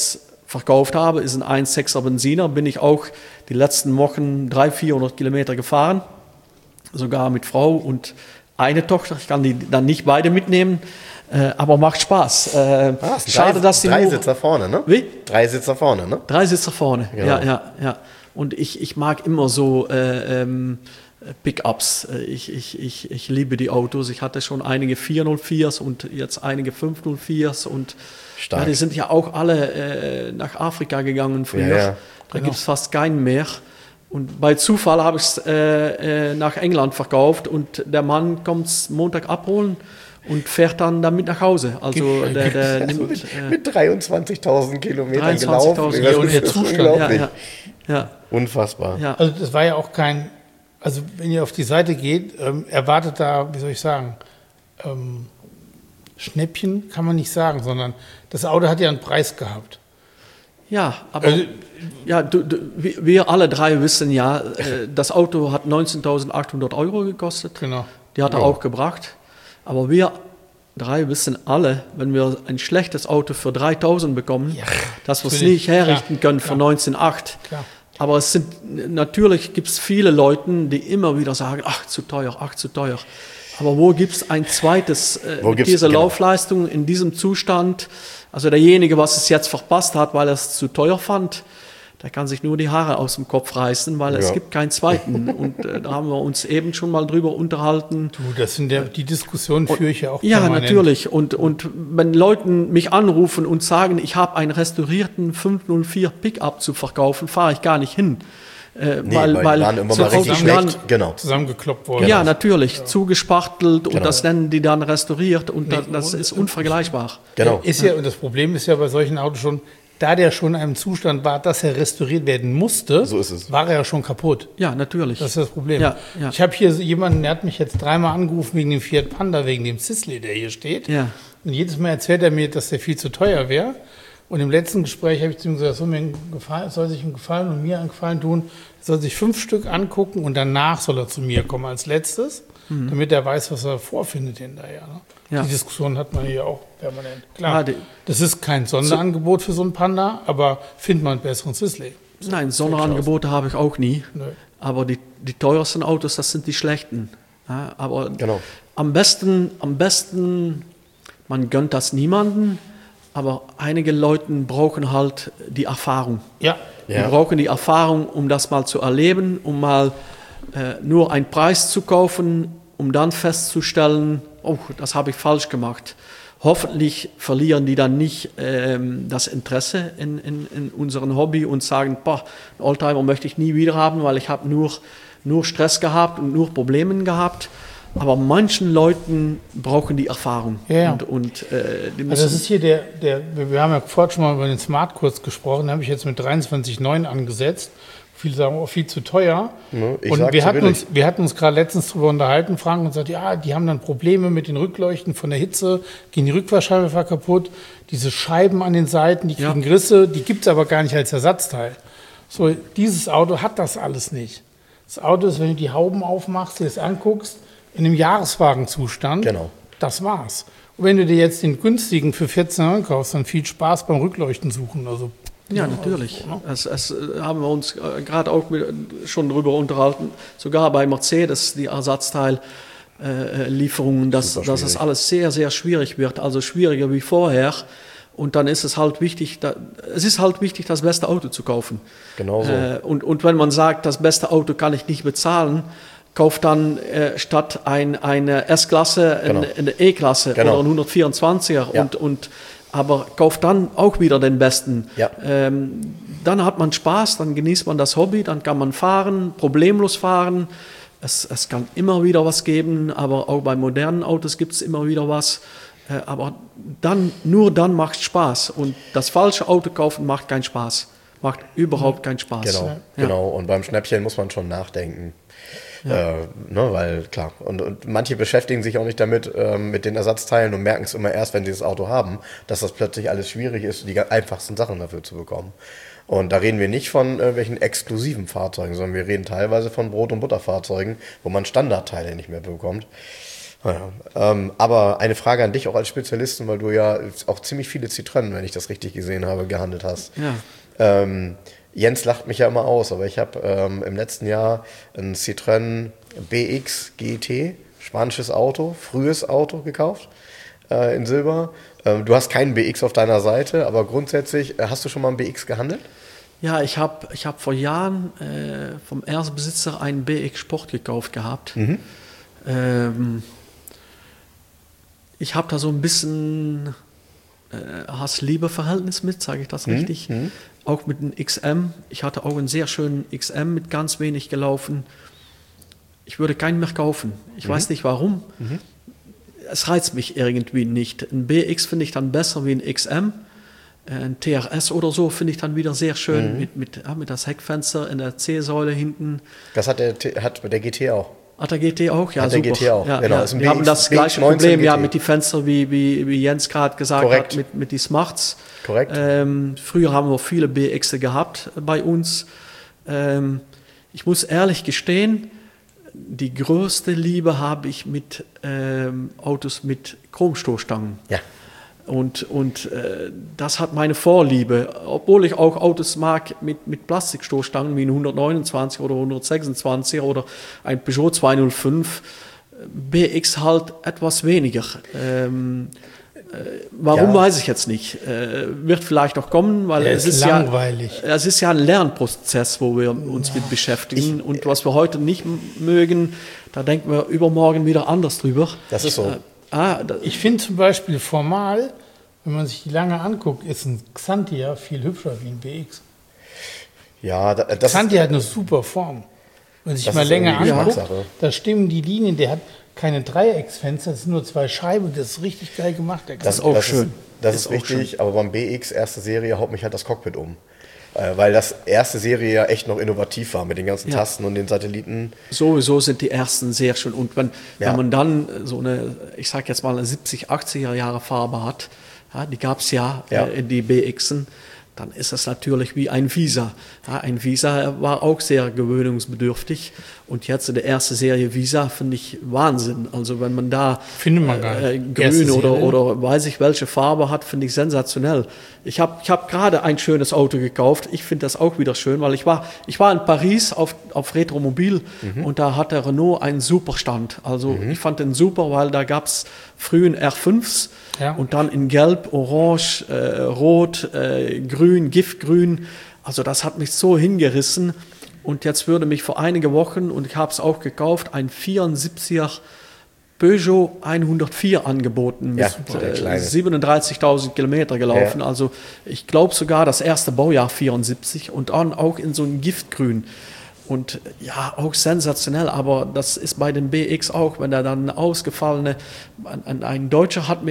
B: verkauft habe, ist ein 1,6er Benziner. Bin ich auch die letzten Wochen 300-400 Kilometer gefahren, sogar mit Frau und eine Tochter. Ich kann die dann nicht beide mitnehmen, aber macht Spaß.
A: Schade, dass die drei Sitzer vorne, ne?
B: Wie?
A: 3 Sitzer vorne, ne?
B: 3 Sitzer vorne,
A: genau.
B: ja. Und ich mag immer so Pickups. Ich liebe die Autos. Ich hatte schon einige 404s und jetzt einige 504s und die sind ja auch alle nach Afrika gegangen früher.
A: Ja.
B: Da gibt es fast keinen mehr. Und bei Zufall habe ich es nach England verkauft und der Mann kommt es Montag abholen und fährt dann damit nach Hause. Also der nimmt
A: mit 23.000 Kilometern gelaufen.
C: Und der Zustand.
B: Ja.
A: Unfassbar.
B: Ja.
C: Also das war ja auch kein, also wenn ihr auf die Seite geht, erwartet da, wie soll ich sagen, Schnäppchen kann man nicht sagen, sondern das Auto hat ja einen Preis gehabt.
B: Ja, aber wir alle drei wissen ja, das Auto hat 19.800 € gekostet.
C: Genau.
B: Die hat er auch gebracht. Aber wir drei wissen alle, wenn wir ein schlechtes Auto für 3.000 bekommen, dass wir es nicht herrichten können für 19.800. Aber natürlich gibt es viele Leute, die immer wieder sagen, ach zu teuer. Aber wo gibt es ein zweites mit dieser Laufleistung in diesem Zustand? Also derjenige, was es jetzt verpasst hat, weil er es zu teuer fand, der kann sich nur die Haare aus dem Kopf reißen, weil es gibt keinen zweiten. Und da haben wir uns eben schon mal drüber unterhalten.
C: Du, das sind die Diskussionen führe ich ja auch
B: Ja,
C: permanent.
B: natürlich. Und wenn Leute mich anrufen und sagen, ich habe einen restaurierten 504 Pickup zu verkaufen, fahre ich gar nicht hin.
A: Weil die waren immer mal richtig schlecht.
C: Zusammengekloppt worden.
B: Ja, natürlich. Zugespachtelt und das nennen die dann restauriert und das ist unvergleichbar.
A: Genau.
C: Und das Problem ist ja bei solchen Autos schon, da der schon in einem Zustand war, dass er restauriert werden musste,
A: so ist es.
C: War er ja schon kaputt.
B: Ja, natürlich.
C: Das ist das Problem.
B: Ja.
C: Ich habe hier jemanden, der hat mich jetzt 3-mal angerufen wegen dem Fiat Panda, wegen dem Sisley, der hier steht.
B: Ja.
C: Und jedes Mal erzählt er mir, dass der viel zu teuer wäre. Und im letzten Gespräch habe ich zu ihm gesagt, soll sich einen Gefallen und mir einen Gefallen tun, er soll sich 5 Stück angucken und danach soll er zu mir kommen als letztes, damit er weiß, was er vorfindet hinterher. Ne? Ja. Die Diskussion hat man hier auch permanent. Klar, das ist kein Sonderangebot für so einen Panda, aber findet man einen besseren Sisley.
B: Nein, Sonderangebote habe ich auch nie. Nö. Aber die teuersten Autos, das sind die schlechten. Ja, aber am besten, man gönnt das niemanden, aber einige Leute brauchen halt die Erfahrung.
C: Ja.
B: Die brauchen die Erfahrung, um das mal zu erleben, um mal nur einen Preis zu kaufen, um dann festzustellen, oh, das habe ich falsch gemacht. Hoffentlich verlieren die dann nicht das Interesse in unserem Hobby und sagen, boah, einen Oldtimer möchte ich nie wieder haben, weil ich habe nur Stress gehabt und nur Probleme gehabt. Aber manchen Leuten brauchen die Erfahrung.
C: Ja.
B: Die müssen
C: das ist hier wir haben ja vorhin schon mal über den Smart-Kurs gesprochen, den habe ich jetzt mit 23,9 angesetzt. Viele sagen, oh, viel zu teuer. Ja, und wir hatten uns gerade letztens darüber unterhalten, Frank, und gesagt, ja, die haben dann Probleme mit den Rückleuchten von der Hitze, gehen die Rückfahrscheibe kaputt, diese Scheiben an den Seiten, die kriegen Risse, die gibt es aber gar nicht als Ersatzteil. So, dieses Auto hat das alles nicht. Das Auto ist, wenn du die Hauben aufmachst, dir das anguckst, in einem Jahreswagenzustand, das war's. Und wenn du dir jetzt den günstigen für 14 € kaufst, dann viel Spaß beim Rückleuchten suchen. Also,
B: ja, natürlich. Das haben wir uns gerade auch schon darüber unterhalten. Sogar bei Mercedes, die Ersatzteillieferungen, dass es alles sehr, sehr schwierig wird. Also schwieriger wie vorher. Und dann ist es halt wichtig, das beste Auto zu kaufen.
A: Genau so.
B: Und wenn man sagt, das beste Auto kann ich nicht bezahlen, kauft dann statt eine S-Klasse eine E-Klasse oder einen 124er aber kauft dann auch wieder den besten. Ja. Dann hat man Spaß, dann genießt man das Hobby, dann kann man fahren, problemlos fahren. Es kann immer wieder was geben, aber auch bei modernen Autos gibt es immer wieder was. Aber nur dann macht es Spaß. Und das falsche Auto kaufen macht keinen Spaß. Macht überhaupt keinen Spaß.
A: Genau. Und beim Schnäppchen muss man schon nachdenken. Weil klar, und manche beschäftigen sich auch nicht damit, mit den Ersatzteilen und merken es immer erst, wenn sie das Auto haben, dass das plötzlich alles schwierig ist, die einfachsten Sachen dafür zu bekommen. Und da reden wir nicht von welchen exklusiven Fahrzeugen, sondern wir reden teilweise von Brot- und Butterfahrzeugen, wo man Standardteile nicht mehr bekommt. Aber eine Frage an dich auch als Spezialisten, weil du ja auch ziemlich viele Citroën, wenn ich das richtig gesehen habe, gehandelt hast.
B: Ja.
A: Jens lacht mich ja immer aus, aber ich habe im letzten Jahr ein Citroën BX GT, spanisches Auto, frühes Auto gekauft, in Silber. Du hast keinen BX auf deiner Seite, aber grundsätzlich, hast du schon mal einen BX gehandelt?
B: Ja, ich hab vor Jahren vom ersten Besitzer einen BX Sport gekauft gehabt. Ich habe da so ein bisschen Hass-Liebe-Verhältnis mit, sage ich das richtig? Auch mit dem XM. Ich hatte auch einen sehr schönen XM mit ganz wenig gelaufen. Ich würde keinen mehr kaufen. Ich weiß nicht warum. Es reizt mich irgendwie nicht. Ein BX finde ich dann besser wie ein XM. Ein TRS oder so finde ich dann wieder sehr schön mit das Heckfenster in der C-Säule hinten.
A: Das hat der GT auch.
B: Hat der GT auch? Ja,
A: hat der
B: super.
A: GT auch,
B: ja,
A: genau.
B: Ja. Wir haben das gleiche Problem mit den Fenstern, wie Jens gerade gesagt
A: Korrekt.
B: hat, mit den Smarts.
A: Korrekt.
B: Früher haben wir viele BX gehabt bei uns. Ich muss ehrlich gestehen, die größte Liebe habe ich mit Autos mit Chromstoßstangen.
A: Ja.
B: Und das hat meine Vorliebe, obwohl ich auch Autos mag mit Plastikstoßstangen wie ein 129 oder 126 oder ein Peugeot 205, BX halt etwas weniger. Warum weiß ich jetzt nicht. Wird vielleicht auch kommen, weil es ist
C: langweilig.
B: Ja, es ist ja ein Lernprozess, wo wir uns mit beschäftigen. Und was wir heute nicht mögen, da denken wir übermorgen wieder anders drüber.
A: Das ist so.
C: Ich finde zum Beispiel formal, wenn man sich die lange anguckt, ist ein Xantia viel hübscher wie ein BX.
A: Ja,
C: Xantia hat eine super Form. Wenn man sich mal länger anguckt, da stimmen die Linien, der hat keine Dreiecksfenster, das sind nur 2 Scheiben, das ist richtig geil gemacht.
B: Das ist auch schön.
A: Das ist richtig, aber beim BX erste Serie haut mich halt das Cockpit um. Weil das erste Serie ja echt noch innovativ war mit den ganzen Tasten und den Satelliten.
B: Sowieso sind die ersten sehr schön. Und wenn man dann so eine, ich sag jetzt mal eine 70er, 80er Jahre Farbe hat, die gab es in die BXen, dann ist das natürlich wie ein Visa. Ein Visa war auch sehr gewöhnungsbedürftig. Und jetzt in der ersten Serie Visa finde ich Wahnsinn. Also wenn man da
C: findet man gar nicht.
B: Grün oder weiß ich welche Farbe hat, finde ich sensationell. Ich hab gerade ein schönes Auto gekauft. Ich finde das auch wieder schön, weil ich war in Paris auf Retromobil und da hat der Renault einen super Stand. Also ich fand den super, weil da gab es frühen R5s und dann in Gelb, Orange, Rot, Grün, Giftgrün. Also das hat mich so hingerissen. Und jetzt würde mich vor einigen Wochen, und ich habe es auch gekauft, ein 74er Peugeot 104 angeboten, mit 37.000 Kilometer gelaufen. Ja. Also ich glaube sogar das erste Baujahr 74 und dann auch in so einem Giftgrün. Und ja, auch sensationell, aber das ist bei dem BX auch, wenn er dann ausgefallene, ein Deutscher hat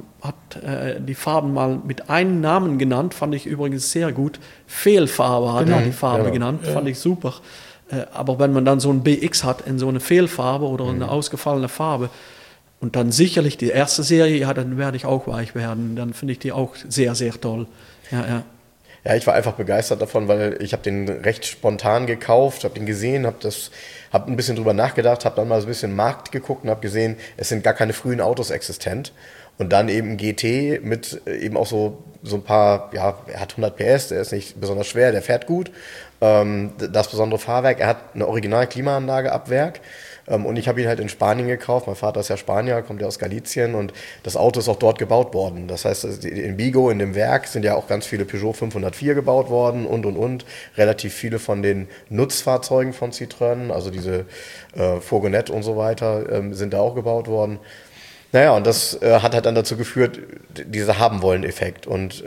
B: die Farben mal mit einem Namen genannt, fand ich übrigens sehr gut. Fehlfarbe hat er die Farbe genannt, fand ich super. Aber wenn man dann so ein BX hat in so eine Fehlfarbe oder eine ausgefallene Farbe und dann sicherlich die erste Serie, dann werde ich auch weich werden. Dann finde ich die auch sehr, sehr toll.
A: Ja, ich war einfach begeistert davon, weil ich habe den recht spontan gekauft, habe den gesehen, habe ein bisschen drüber nachgedacht, habe dann mal so ein bisschen im Markt geguckt und habe gesehen, es sind gar keine frühen Autos existent. Und dann eben GT mit eben auch so ein paar, er hat 100 PS, der ist nicht besonders schwer, der fährt gut. Das besondere Fahrwerk, er hat eine Original-Klimaanlage ab Werk. Und ich habe ihn halt in Spanien gekauft. Mein Vater ist ja Spanier, kommt ja aus Galicien und das Auto ist auch dort gebaut worden. Das heißt, in Vigo, in dem Werk, sind ja auch ganz viele Peugeot 504 gebaut worden und. Relativ viele von den Nutzfahrzeugen von Citroën, also diese Fourgonette und so weiter, sind da auch gebaut worden. Naja, und das hat halt dann dazu geführt, dieser Haben-Wollen-Effekt. Und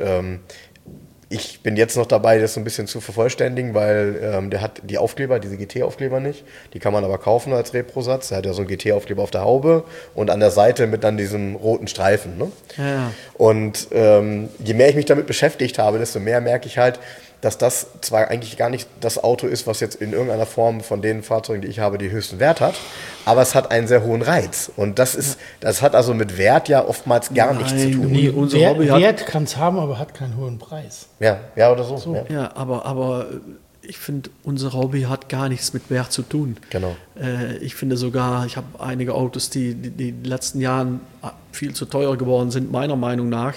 A: ich bin jetzt noch dabei, das so ein bisschen zu vervollständigen, weil der hat die Aufkleber, diese GT-Aufkleber nicht. Die kann man aber kaufen als Reprosatz. Der hat ja so einen GT-Aufkleber auf der Haube und an der Seite mit dann diesem roten Streifen. Ne?
B: Ja.
A: Und je mehr ich mich damit beschäftigt habe, desto mehr merke ich halt, dass das zwar eigentlich gar nicht das Auto ist, was jetzt in irgendeiner Form von den Fahrzeugen, die ich habe, den höchsten Wert hat, aber es hat einen sehr hohen Reiz. Und das hat also mit Wert ja oftmals gar nichts zu tun.
C: Nee, Wert kann es haben, aber hat keinen hohen Preis.
A: Ja, oder so.
B: Ja, aber ich finde, unser Hobby hat gar nichts mit Wert zu tun.
A: Genau.
B: Ich finde sogar, ich habe einige Autos, die in den letzten Jahren viel zu teuer geworden sind, meiner Meinung nach.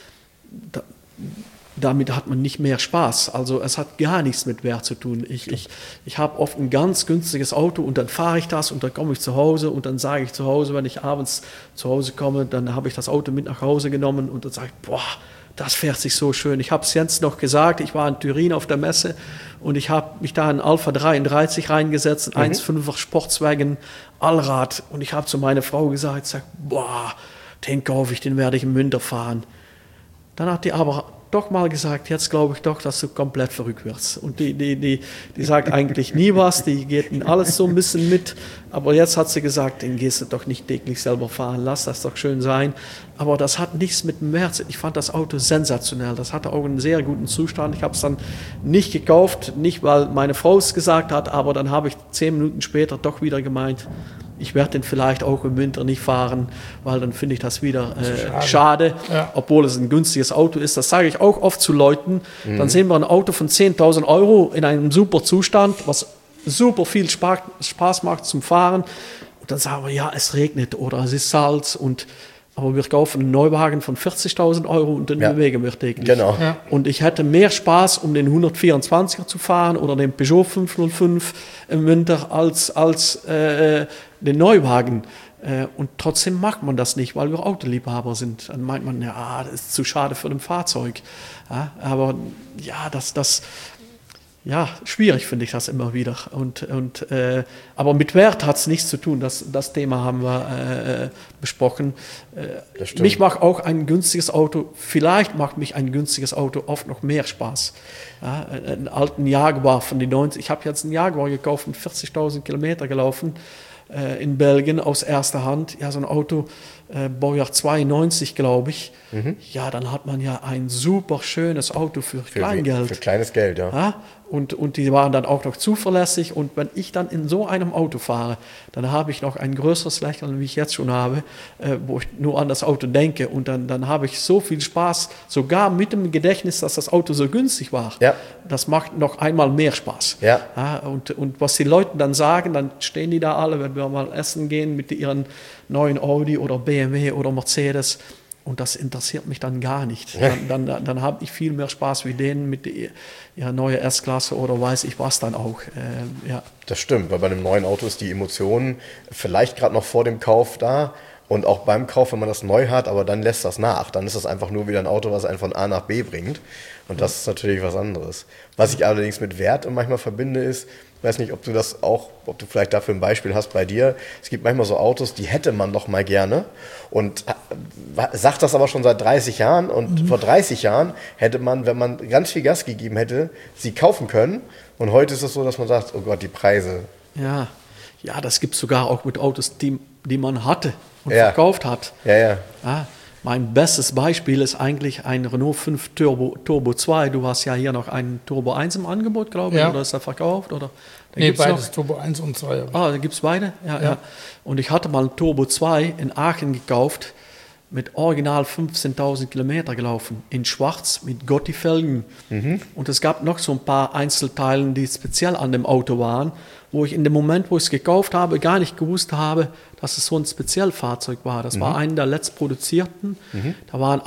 B: Damit hat man nicht mehr Spaß. Also es hat gar nichts mit Wert zu tun. Ich habe oft ein ganz günstiges Auto und dann fahre ich das und dann komme ich zu Hause und dann sage ich zu Hause, wenn ich abends zu Hause komme, dann habe ich das Auto mit nach Hause genommen und dann sage ich, boah, das fährt sich so schön. Ich habe es Jens noch gesagt, ich war in Turin auf der Messe und ich habe mich da in Alpha 33 reingesetzt, ein 1,5er Sportswagen, Allrad. Und ich habe zu meiner Frau gesagt, boah, den kaufe ich, den werde ich im Winter fahren. Dann hat die aber doch mal gesagt, jetzt glaube ich doch, dass du komplett verrückt wirst. Und die sagt eigentlich nie was, die geht in alles so ein bisschen mit. Aber jetzt hat sie gesagt, den gehst du doch nicht täglich selber fahren, lass das doch schön sein. Aber das hat nichts mit dem Wert. Ich fand das Auto sensationell. Das hatte auch einen sehr guten Zustand. Ich habe es dann nicht gekauft, nicht weil meine Frau es gesagt hat, aber dann habe ich 10 Minuten später doch wieder gemeint, ich werde den vielleicht auch im Winter nicht fahren, weil dann finde ich das wieder schade, obwohl es ein günstiges Auto ist. Das sage ich auch oft zu Leuten. Dann sehen wir ein Auto von 10.000 Euro in einem super Zustand, was super viel Spaß macht zum Fahren. Und dann sagen wir, ja, es regnet oder es ist Salz aber wir kaufen einen Neuwagen von 40.000 Euro und den bewegen wir täglich.
A: Genau.
B: Ja. Und ich hätte mehr Spaß, um den 124er zu fahren oder den Peugeot 505 im Winter als den Neuwagen. Und trotzdem macht man das nicht, weil wir Autoliebhaber sind. Dann meint man, ja, das ist zu schade für ein Fahrzeug. Ja, aber ja, schwierig finde ich das immer wieder. Aber mit Wert hat es nichts zu tun. Das Thema haben wir besprochen. Mich macht auch ein günstiges Auto, vielleicht macht mich ein günstiges Auto oft noch mehr Spaß. Ja, einen alten Jaguar von den 90. Ich habe jetzt einen Jaguar gekauft und 40.000 Kilometer gelaufen in Belgien aus erster Hand. Ja, so ein Auto, Baujahr 92, glaube ich. Ja, dann hat man ja ein super schönes Auto für Kleingeld.
A: Für kleines Geld, ja.
B: Ja, und die waren dann auch noch zuverlässig. Und wenn ich dann in so einem Auto fahre, dann habe ich noch ein größeres Lächeln, wie ich jetzt schon habe, wo ich nur an das Auto denke. Und dann habe ich so viel Spaß, sogar mit dem Gedächtnis, dass das Auto so günstig war. Ja. Das macht noch einmal mehr Spaß. Ja. Ja, und was die Leute dann sagen, dann stehen die da alle, wenn wir mal essen gehen mit ihren neuen Audi oder BMW oder Mercedes. Und das interessiert mich dann gar nicht. Dann habe ich viel mehr Spaß wie denen mit ihrer neuen S-Klasse oder weiß ich was dann auch. Ja.
A: Das stimmt, weil bei einem neuen Auto ist die Emotion vielleicht gerade noch vor dem Kauf da und auch beim Kauf, wenn man das neu hat, aber dann lässt das nach. Dann ist das einfach nur wieder ein Auto, was einen von A nach B bringt. Und das ist natürlich was anderes. Was ich allerdings mit Wert manchmal verbinde ist, ich weiß nicht, ob du vielleicht dafür ein Beispiel hast bei dir. Es gibt manchmal so Autos, die hätte man doch mal gerne und sagt das aber schon seit 30 Jahren. Und vor 30 Jahren hätte man, wenn man ganz viel Gas gegeben hätte, sie kaufen können. Und heute ist es so, dass man sagt, oh Gott, die Preise.
B: Ja, das gibt es sogar auch mit Autos, die man hatte und verkauft hat. Ja. Mein bestes Beispiel ist eigentlich ein Renault 5 Turbo 2. Du hast ja hier noch einen Turbo 1 im Angebot, glaube ich, oder ist er verkauft? Oder?
C: Nee, beides, noch Turbo 1 und 2.
B: Da gibt es beide? Ja. Und ich hatte mal einen Turbo 2 in Aachen gekauft, mit original 15.000 Kilometer gelaufen, in schwarz mit Gotti-Felgen. Und es gab noch so ein paar Einzelteile, die speziell an dem Auto waren, wo ich in dem Moment, wo ich es gekauft habe, gar nicht gewusst habe, dass es so ein Spezialfahrzeug war. Das war einer der letztproduzierten. Da waren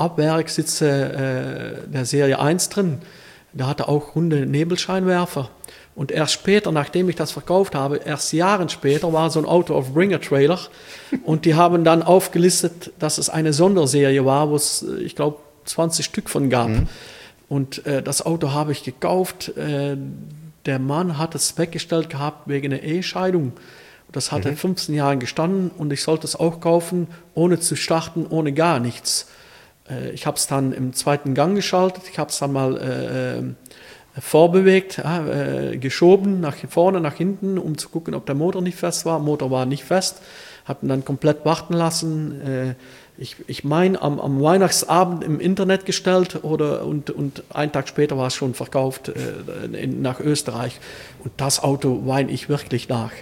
B: Abwerksitze der Serie 1 drin. Der hatte auch runde Nebelscheinwerfer. Und erst später, nachdem ich das verkauft habe, erst Jahren später, war so ein Auto auf Bringer-Trailer. Und die haben dann aufgelistet, dass es eine Sonderserie war, wo es, ich glaube, 20 Stück von gab. Und das Auto habe ich gekauft. Der Mann hat es weggestellt gehabt wegen einer Ehescheidung. Das hat in 15 Jahren gestanden und ich sollte es auch kaufen, ohne zu starten, ohne gar nichts. Ich habe es dann im zweiten Gang geschaltet, ich habe es dann mal vorbewegt, geschoben, nach vorne, nach hinten, um zu gucken, ob der Motor nicht fest war. Der Motor war nicht fest, habe ihn dann komplett warten lassen. Ich meine, am Weihnachtsabend im Internet gestellt und einen Tag später war es schon verkauft nach Österreich. Und das Auto weine ich wirklich nach.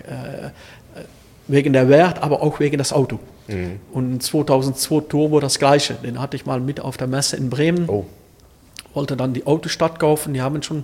B: Wegen der Wert, aber auch wegen das Auto. Und 2002 Turbo das Gleiche. Den hatte ich mal mit auf der Messe in Bremen. Wollte dann die Autostadt kaufen. Die haben schon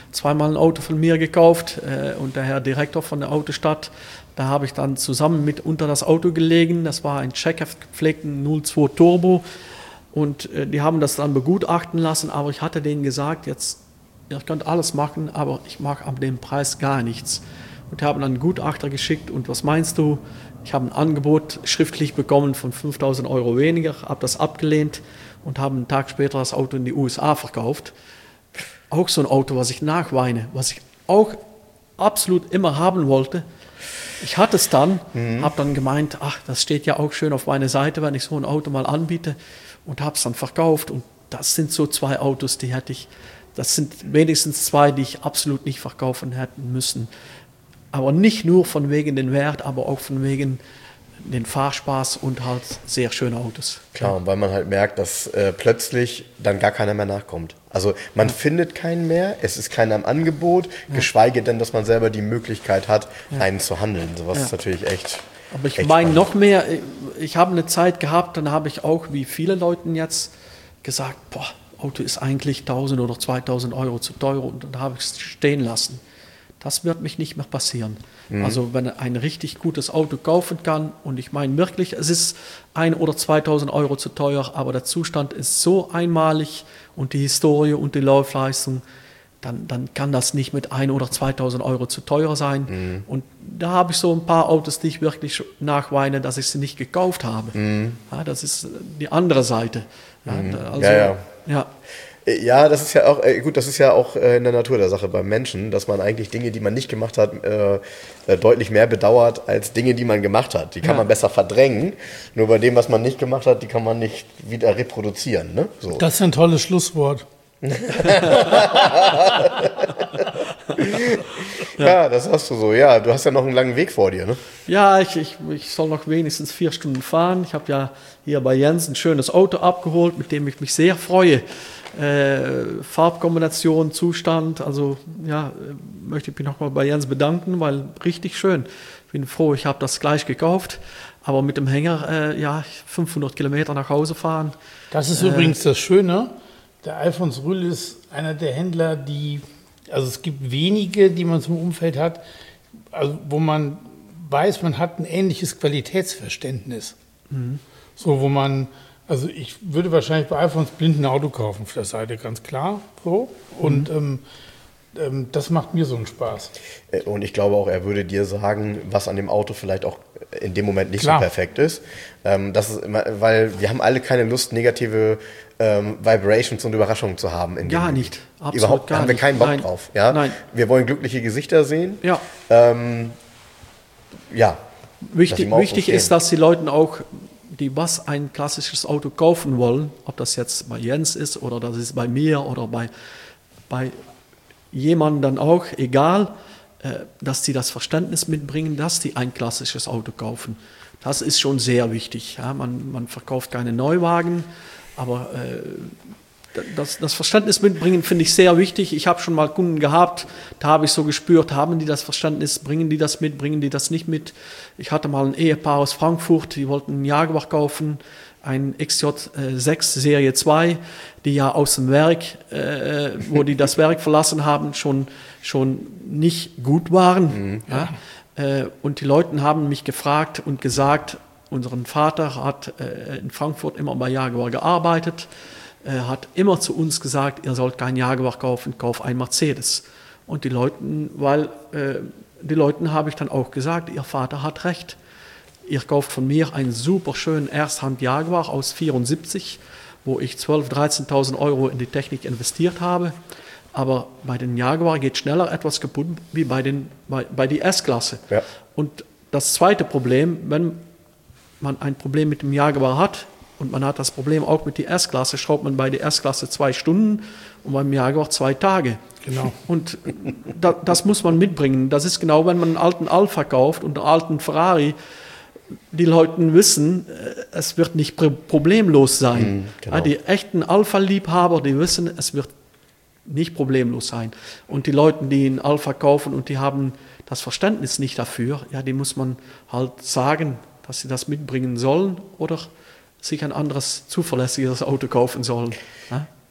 B: zweimal ein Auto von mir gekauft und der Herr Direktor von der Autostadt, da habe ich dann zusammen mit unter das Auto gelegen. Das war ein checkhaft gepflegten 02 Turbo und die haben das dann begutachten lassen, aber ich hatte denen gesagt, jetzt, ihr könnt alles machen, aber ich mache ab dem Preis gar nichts. Und haben dann einen Gutachter geschickt und was meinst du? Ich habe ein Angebot schriftlich bekommen von 5.000 Euro weniger, habe das abgelehnt und habe einen Tag später das Auto in die USA verkauft. Auch so ein Auto, was ich nachweine, was ich auch absolut immer haben wollte. Ich hatte es dann, habe dann gemeint, ach, das steht ja auch schön auf meiner Seite, wenn ich so ein Auto mal anbiete und habe es dann verkauft. Und das sind so 2 Autos, die hätte ich, das sind wenigstens 2, die ich absolut nicht verkaufen hätten müssen. Aber nicht nur von wegen den Wert, aber auch von wegen den Fahrspaß und halt sehr schöne Autos.
A: Klar, und weil man halt merkt, dass plötzlich dann gar keiner mehr nachkommt. Also man findet keinen mehr, es ist keiner im Angebot, geschweige denn, dass man selber die Möglichkeit hat, einen zu handeln. Sowas ist natürlich echt.
B: Aber ich meine noch mehr, ich habe eine Zeit gehabt, dann habe ich auch, wie viele Leute jetzt, gesagt, boah, Auto ist eigentlich 1.000 oder 2.000 Euro zu teuer und dann habe ich es stehen lassen. Das wird mich nicht mehr passieren. Also wenn er ein richtig gutes Auto kaufen kann und ich meine wirklich, es ist 1.000 oder 2.000 Euro zu teuer, aber der Zustand ist so einmalig und die Historie und die Laufleistung, dann kann das nicht mit 1.000 oder 2.000 Euro zu teuer sein. Und da habe ich so ein paar Autos, die ich wirklich nachweine, dass ich sie nicht gekauft habe. Ja, das ist die andere Seite. Ja.
A: Ja, das ist ja auch, gut, das ist ja auch in der Natur der Sache beim Menschen, dass man eigentlich Dinge, die man nicht gemacht hat, deutlich mehr bedauert als Dinge, die man gemacht hat. Die kann man besser verdrängen, nur bei dem, was man nicht gemacht hat, die kann man nicht wieder reproduzieren. Ne? So.
C: Das ist ein tolles Schlusswort.
A: Ja, das hast du so. Ja, du hast ja noch einen langen Weg vor dir, ne?
B: Ja, ich soll noch wenigstens 4 Stunden fahren. Ich habe ja hier bei Jens ein schönes Auto abgeholt, mit dem ich mich sehr freue. Farbkombination, Zustand, also ja, möchte ich mich nochmal bei Jens bedanken, weil richtig schön. Ich bin froh, ich habe das gleich gekauft, aber mit dem Hänger 500 Kilometer nach Hause fahren.
C: Das ist übrigens das Schöne, der Alfons Rühl ist einer der Händler, also es gibt wenige, die man zum Umfeld hat, also wo man weiß, man hat ein ähnliches Qualitätsverständnis. So, wo man, also ich würde wahrscheinlich bei Alfons blind ein Auto kaufen, auf der Seite, ganz klar. So. Und das macht mir so einen Spaß.
A: Und ich glaube auch, er würde dir sagen, was an dem Auto vielleicht auch in dem Moment nicht
C: Klar.
A: so perfekt ist. Das ist immer, weil wir haben alle keine Lust, negative Vibrations und Überraschungen zu haben.
B: Gar nicht, absolut
A: Überhaupt
B: gar
A: haben wir
B: nicht.
A: keinen Bock
B: Nein.
A: drauf. Ja?
B: Nein.
A: Wir wollen glückliche Gesichter sehen.
B: Ja.
A: Ja.
B: Wichtig ist, dass die Leute auch, die was ein klassisches Auto kaufen wollen, ob das jetzt bei Jens ist oder das ist bei mir oder bei jemandem dann auch, egal, dass die das Verständnis mitbringen, dass die ein klassisches Auto kaufen. Das ist schon sehr wichtig. Ja? Man verkauft keine Neuwagen, aber das Verständnis mitbringen finde ich sehr wichtig. Ich habe schon mal Kunden gehabt, da habe ich so gespürt, haben die das Verständnis, bringen die das mit, bringen die das nicht mit. Ich hatte mal ein Ehepaar aus Frankfurt, die wollten einen Jaguar kaufen, ein XJ6 Serie 2, die ja aus dem Werk, wo die das Werk verlassen haben, schon nicht gut waren. Ja? Und die Leute haben mich gefragt und gesagt, unseren Vater hat in Frankfurt immer bei Jaguar gearbeitet, hat immer zu uns gesagt, ihr sollt keinen Jaguar kaufen, kauf einen Mercedes. Und die Leuten habe ich dann auch gesagt, ihr Vater hat recht. Ihr kauft von mir einen super schönen Ersthand-Jaguar aus 74, wo ich 12.000, 13.000 Euro in die Technik investiert habe. Aber bei den Jaguar geht schneller etwas kaputt wie bei der S-Klasse. Ja. Und das zweite Problem, wenn man ein Problem mit dem Jaguar hat und man hat das Problem auch mit der S-Klasse, schraubt man bei der S-Klasse 2 Stunden und beim Jaguar 2 Tage.
C: Genau.
B: Und das muss man mitbringen. Das ist genau, wenn man einen alten Alfa kauft und einen alten Ferrari. Die Leute wissen, es wird nicht problemlos sein. Genau. Die echten Alpha-Liebhaber, die wissen, es wird nicht problemlos sein. Und die Leute, die einen Alpha kaufen und die haben das Verständnis nicht dafür, ja, die muss man halt sagen, dass sie das mitbringen sollen oder sich ein anderes, zuverlässiges Auto kaufen sollen. Ja?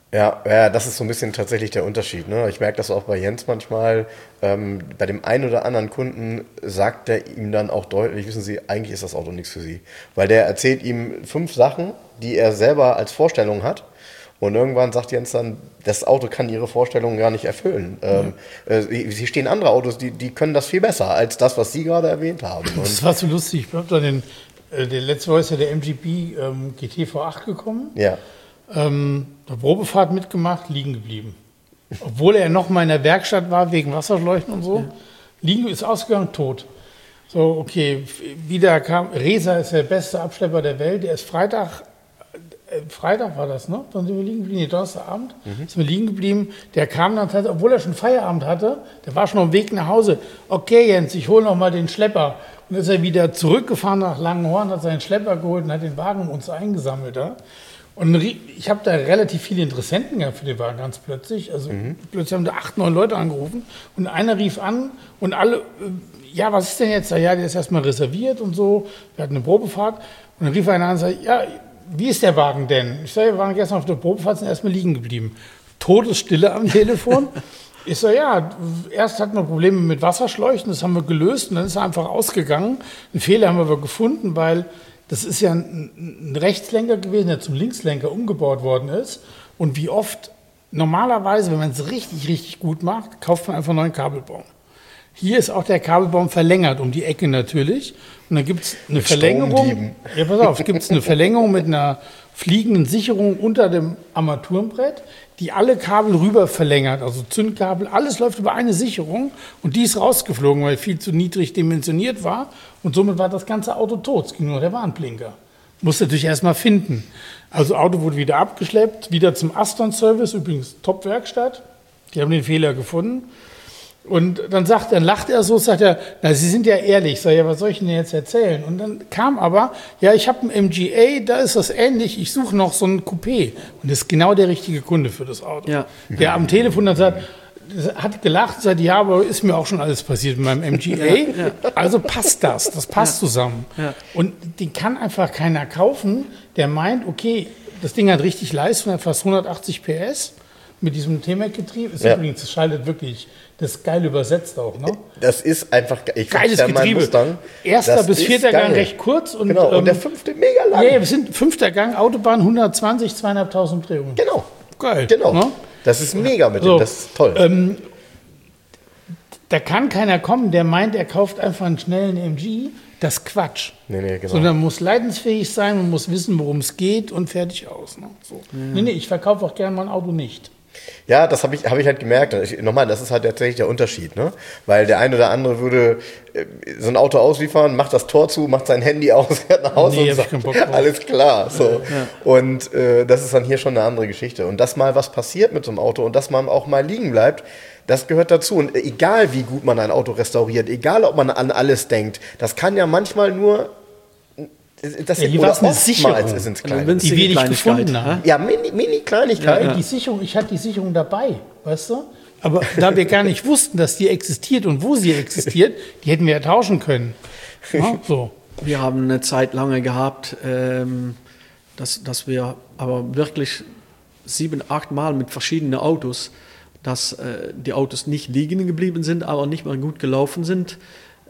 A: Ja, das ist so ein bisschen tatsächlich der Unterschied. Ne? Ich merke das auch bei Jens manchmal. Bei dem einen oder anderen Kunden sagt er ihm dann auch deutlich, wissen Sie, eigentlich ist das Auto nichts für Sie. Weil der erzählt ihm 5 Sachen, die er selber als Vorstellung hat. Und irgendwann sagt Jens dann, das Auto kann Ihre Vorstellungen gar nicht erfüllen. Hier stehen andere Autos, die können das viel besser als das, was Sie gerade erwähnt haben.
C: Das war so lustig. Ich habe da den letzte Woche ist ja der MGB GT V8 gekommen.
A: Ja.
C: Eine Probefahrt mitgemacht, liegen geblieben. Obwohl er noch mal in der Werkstatt war, wegen Wasserschläuchen und so. Liegen ist ausgegangen, tot. So, okay, wieder kam, Resa ist der beste Abschlepper der Welt, der ist Freitag war das, ne? Dann sind wir liegen geblieben, Donnerstagabend, sind wir liegen geblieben. Der kam dann tatsächlich, obwohl er schon Feierabend hatte, der war schon auf dem Weg nach Hause. Okay, Jens, ich hole noch mal den Schlepper. Und dann ist er wieder zurückgefahren nach Langenhorn, hat seinen Schlepper geholt und hat den Wagen uns eingesammelt. Ja? Und ich habe da relativ viele Interessenten gehabt für den Wagen ganz plötzlich. Also plötzlich haben da 8, 9 Leute angerufen und einer rief an und alle, ja, was ist denn jetzt da? Ja, der ist erstmal reserviert und so. Wir hatten eine Probefahrt und dann rief einer an und sagte, ja, wie ist der Wagen denn? Ich sage, wir waren gestern auf der Probefahrt, sind erstmal liegen geblieben. Todesstille am Telefon. Ich sage, ja, erst hatten wir Probleme mit Wasserschläuchen, das haben wir gelöst und dann ist er einfach ausgegangen. Einen Fehler haben wir aber gefunden, weil das ist ja ein Rechtslenker gewesen, der zum Linkslenker umgebaut worden ist. Und wie oft, normalerweise, wenn man es richtig, richtig gut macht, kauft man einfach einen neuen Kabelbaum. Hier ist auch der Kabelbaum verlängert, um die Ecke natürlich. Und dann gibt es eine Verlängerung. Ja, pass auf, gibt es eine Verlängerung mit einer fliegenden Sicherung unter dem Armaturenbrett, die alle Kabel rüber verlängert, also Zündkabel, alles läuft über eine Sicherung und die ist rausgeflogen, weil viel zu niedrig dimensioniert war und somit war das ganze Auto tot, es ging nur der Warnblinker. Musste natürlich erstmal finden. Also Auto wurde wieder abgeschleppt, wieder zum Aston-Service, übrigens Top-Werkstatt, die haben den Fehler gefunden. Und dann lacht er so, sagt er, na, Sie sind ja ehrlich. Sag ja, was soll ich Ihnen jetzt erzählen? Und dann kam aber, ja, ich habe einen MGA, da ist das ähnlich, ich suche noch so ein Coupé. Und das ist genau der richtige Kunde für das Auto. Ja. Der am Telefon dann sagt, hat gelacht, sagt, ja, aber ist mir auch schon alles passiert mit meinem MGA. Ja. Also passt das passt zusammen. Ja. Und den kann einfach keiner kaufen, der meint, okay, das Ding hat richtig Leistung, hat fast 180 PS. Mit diesem T-Mac-Getriebe. Übrigens, das schaltet wirklich, das ist geil übersetzt auch, ne?
A: Das ist einfach,
C: geiles Getriebe.
A: Mustang,
C: erster bis vierter Gang recht kurz. Und,
A: genau, und der 5. mega lang.
C: Ja, wir sind 5. Gang, Autobahn, 120, 2.500 Umdrehungen.
A: Genau.
C: Geil.
A: Genau. Ne? Das ist mega mit dem, das ist toll.
C: Da kann keiner kommen, der meint, er kauft einfach einen schnellen MG. Das ist Quatsch.
A: Nee, genau.
C: Sondern man muss leidensfähig sein, man muss wissen, worum es geht und fertig aus. Ne? So. Ja. Nee, ich verkaufe auch gerne mein Auto nicht.
A: Ja, das hab ich halt gemerkt. Nochmal, das ist halt tatsächlich der Unterschied, ne? Weil der eine oder andere würde so ein Auto ausliefern, macht das Tor zu, macht sein Handy aus, fährt nach Hause und sagt, alles klar. So. Ja. Und das ist dann hier schon eine andere Geschichte. Und dass mal was passiert mit so einem Auto und dass man auch mal liegen bleibt, das gehört dazu. Und egal wie gut man ein Auto restauriert, egal ob man an alles denkt, das kann ja manchmal nur... Das
C: hier war es eine Sicherung,
B: die wir nicht gefunden haben.
A: Ja, Mini-Kleinigkeit.
C: Ja. Die Sicherung, ich hatte die Sicherung dabei, weißt du? Aber da wir gar nicht wussten, dass die existiert und wo sie existiert, die hätten wir ja tauschen können. Ja, so.
B: Wir haben eine Zeit lange gehabt, dass wir aber wirklich 7, 8 Mal mit verschiedenen Autos, dass die Autos nicht liegen geblieben sind, aber nicht mal gut gelaufen sind.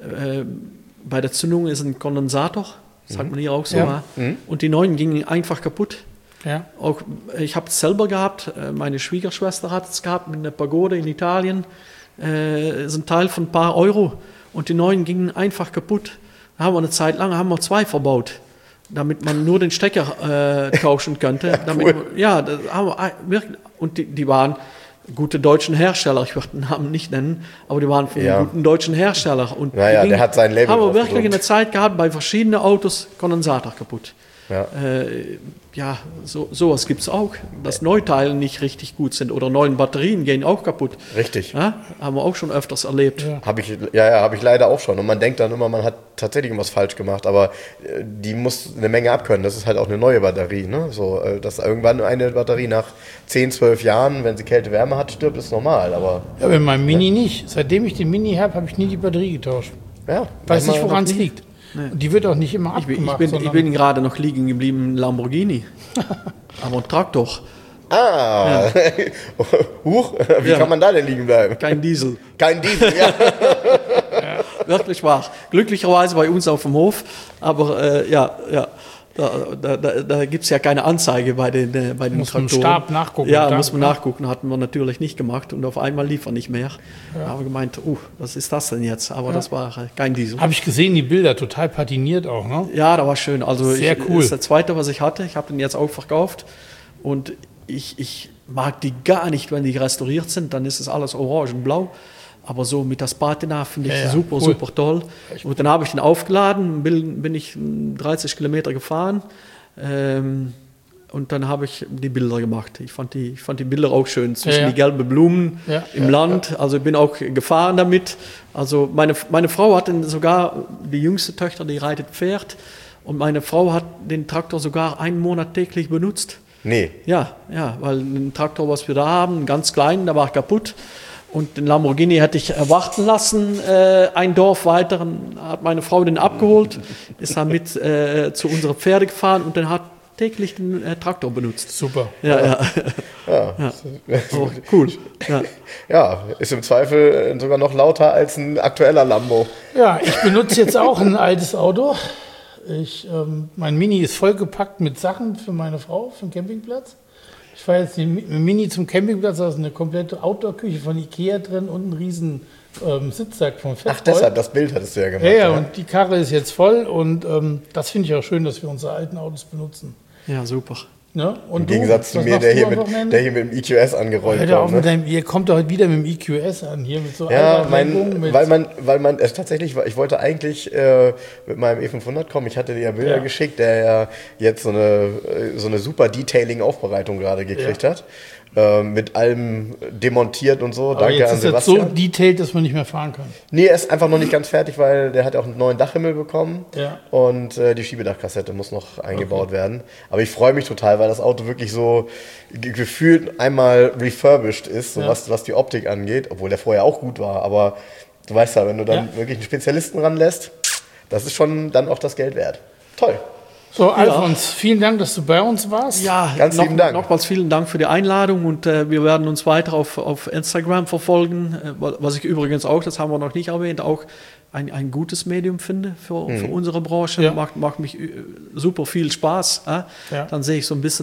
B: Bei der Zündung ist ein Kondensator. Sagt man hier auch so. Ja. Und die neuen gingen einfach kaputt. Ja. Auch, ich habe es selber gehabt, meine Schwiegerschwester hat es gehabt mit einer Pagode in Italien. Ist ein Teil von ein paar Euro. Und die neuen gingen einfach kaputt. Da haben wir eine Zeit lang 2 verbaut, damit man nur den Stecker tauschen könnte. Damit, ja, das haben wir wirklich, und die waren gute deutschen Hersteller, ich würde den Namen nicht nennen, aber die waren von einem guten deutschen Hersteller. Und
A: der hat sein Label.
B: Haben wir wirklich eine Zeit gehabt, bei verschiedenen Autos Kondensator kaputt. Ja, sowas gibt es auch, dass Neuteile nicht richtig gut sind oder neuen Batterien gehen auch kaputt.
A: Richtig.
B: Ja, haben wir auch schon öfters erlebt.
A: Ja. Habe ich leider auch schon. Und man denkt dann immer, man hat tatsächlich was falsch gemacht, aber die muss eine Menge abkönnen. Das ist halt auch eine neue Batterie. Ne? So, dass irgendwann eine Batterie nach 10, 12 Jahren, wenn sie Kälte-Wärme hat, stirbt, ist normal. Aber
C: in meinem Mini nicht. Seitdem ich den Mini habe, habe ich nie die Batterie getauscht. Ja, weiß nicht, woran es liegt. Nee. Die wird auch nicht immer abgemacht.
B: Ich bin gerade noch liegen geblieben, Lamborghini. Aber ein Traktor.
A: Ah, Huch, wie kann man da denn liegen bleiben?
B: Kein Diesel.
A: Kein Diesel, ja.
B: Wirklich wahr. Glücklicherweise bei uns auf dem Hof, aber da gibt es ja keine Anzeige bei den Traktoren.
C: Muss man Stab nachgucken.
B: Ja, muss man nachgucken, hatten wir natürlich nicht gemacht und auf einmal lief er nicht mehr. Da haben wir gemeint, was ist das denn jetzt? Aber das war kein Diesel.
C: Habe ich gesehen, die Bilder, total patiniert auch, ne?
B: Ja, da war schön. Also
C: sehr cool.
B: Das ist der zweite, was ich hatte. Ich habe den jetzt auch verkauft und ich mag die gar nicht, wenn die restauriert sind, dann ist es alles orange und blau. Aber so mit das Patina finde ich super toll. Und dann habe ich den aufgeladen, bin ich 30 Kilometer gefahren und dann habe ich die Bilder gemacht. Ich fand die Bilder auch schön, zwischen die gelben Blumen im Land. Also ich bin auch gefahren damit. Also meine Frau hat sogar, die jüngste Tochter, die reitet Pferd. Und meine Frau hat den Traktor sogar einen Monat täglich benutzt.
A: Nee.
B: Ja, weil ein Traktor, was wir da haben, einen ganz kleinen, der war kaputt. Und den Lamborghini hätte ich warten lassen, ein Dorf weiter. Dann hat meine Frau den abgeholt, ist dann mit zu unseren Pferde gefahren und dann hat täglich den Traktor benutzt.
C: Super.
B: Ja. Oh, cool.
A: Ja, ist im Zweifel sogar noch lauter als ein aktueller Lambo.
C: Ja, ich benutze jetzt auch ein altes Auto. Mein Mini ist vollgepackt mit Sachen für meine Frau, für den Campingplatz. Ich fahre jetzt mit dem Mini zum Campingplatz, da ist eine komplette Outdoor-Küche von Ikea drin und ein riesen Sitzsack vom Festboy.
A: Ach, deshalb, das Bild hattest du ja gemacht.
C: Ja, und die Karre ist jetzt voll und das finde ich auch schön, dass wir unsere alten Autos benutzen.
B: Ja, super.
C: Ne? Und
A: im Gegensatz zu mir, der hier mit dem EQS angerollt kommt.
C: Ne? Ihr kommt doch heute wieder mit dem EQS an, hier mit so
A: weil man tatsächlich, ich wollte eigentlich mit meinem E500 kommen, ich hatte dir ja Bilder geschickt, der ja jetzt so eine super Detailing-Aufbereitung gerade gekriegt hat. Mit allem demontiert und so.
C: Aber
A: Danke
C: jetzt
A: an
C: ist
A: Sebastian.
C: Jetzt so detailed, dass man nicht mehr fahren kann.
A: Nee, er ist einfach noch nicht ganz fertig, weil der hat auch einen neuen Dachhimmel bekommen und die Schiebedachkassette muss noch eingebaut werden. Aber ich freue mich total, weil das Auto wirklich so gefühlt einmal refurbished ist, so was die Optik angeht, obwohl der vorher auch gut war. Aber du weißt ja, wenn du dann wirklich einen Spezialisten ranlässt, das ist schon dann auch das Geld wert. Toll.
C: So, Alfons, vielen Dank, dass du bei uns warst.
B: Ja,
A: ganz lieben Dank.
B: Nochmals vielen Dank für die Einladung und wir werden uns weiter auf Instagram verfolgen, was ich übrigens auch, das haben wir noch nicht erwähnt, auch ein gutes Medium finde für unsere Branche.
C: Ja.
B: Macht mich super viel Spaß. Dann sehe ich so ein bisschen,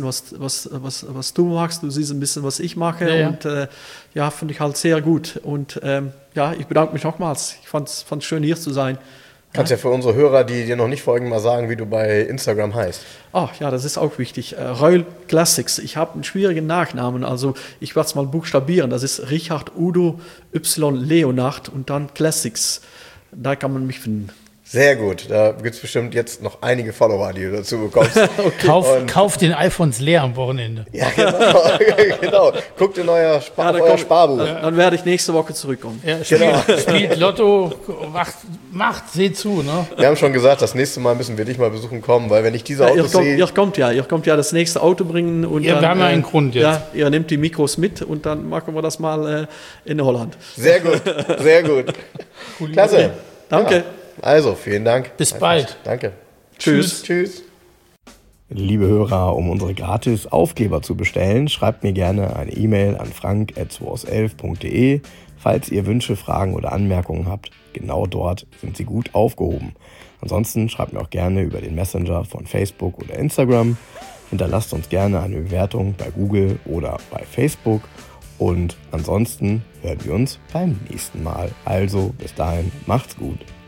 B: was du machst, du siehst ein bisschen, was ich mache und finde ich halt sehr gut. Und ich bedanke mich nochmals. Ich fand es schön, hier zu sein.
A: Kannst ja für unsere Hörer, die dir noch nicht folgen, mal sagen, wie du bei Instagram heißt.
B: Ach ja, das ist auch wichtig. Reul Classics. Ich habe einen schwierigen Nachnamen, also ich werde es mal buchstabieren. Das ist Richard Udo Y Leonard und dann Classics. Da kann man mich finden.
A: Sehr gut, da gibt es bestimmt jetzt noch einige Follower, die du dazu bekommst.
C: Kauf den Alfons leer am Wochenende.
A: Ja, genau. Guck dir euer Sparbuch.
B: Dann werde ich nächste Woche zurückkommen.
C: Ja, spielt Lotto, macht, seht zu. Ne?
A: Wir haben schon gesagt, das nächste Mal müssen wir dich mal besuchen kommen, weil wenn ich diese Autos sehe...
B: Ihr kommt ja das nächste Auto bringen. Und
C: wir haben ja einen Grund jetzt.
B: Ja, ihr nehmt die Mikros mit und dann machen wir das mal in Holland.
A: Sehr gut, sehr gut. Klasse.
B: Okay. Danke.
A: Ja. Also, vielen Dank.
C: Bis bald.
A: Danke.
B: Tschüss.
A: Liebe Hörer, um unsere gratis Aufkleber zu bestellen, schreibt mir gerne eine E-Mail an frank@2aus11.de. Falls ihr Wünsche, Fragen oder Anmerkungen habt, genau dort sind sie gut aufgehoben. Ansonsten schreibt mir auch gerne über den Messenger von Facebook oder Instagram. Hinterlasst uns gerne eine Bewertung bei Google oder bei Facebook. Und ansonsten hören wir uns beim nächsten Mal. Also bis dahin, macht's gut.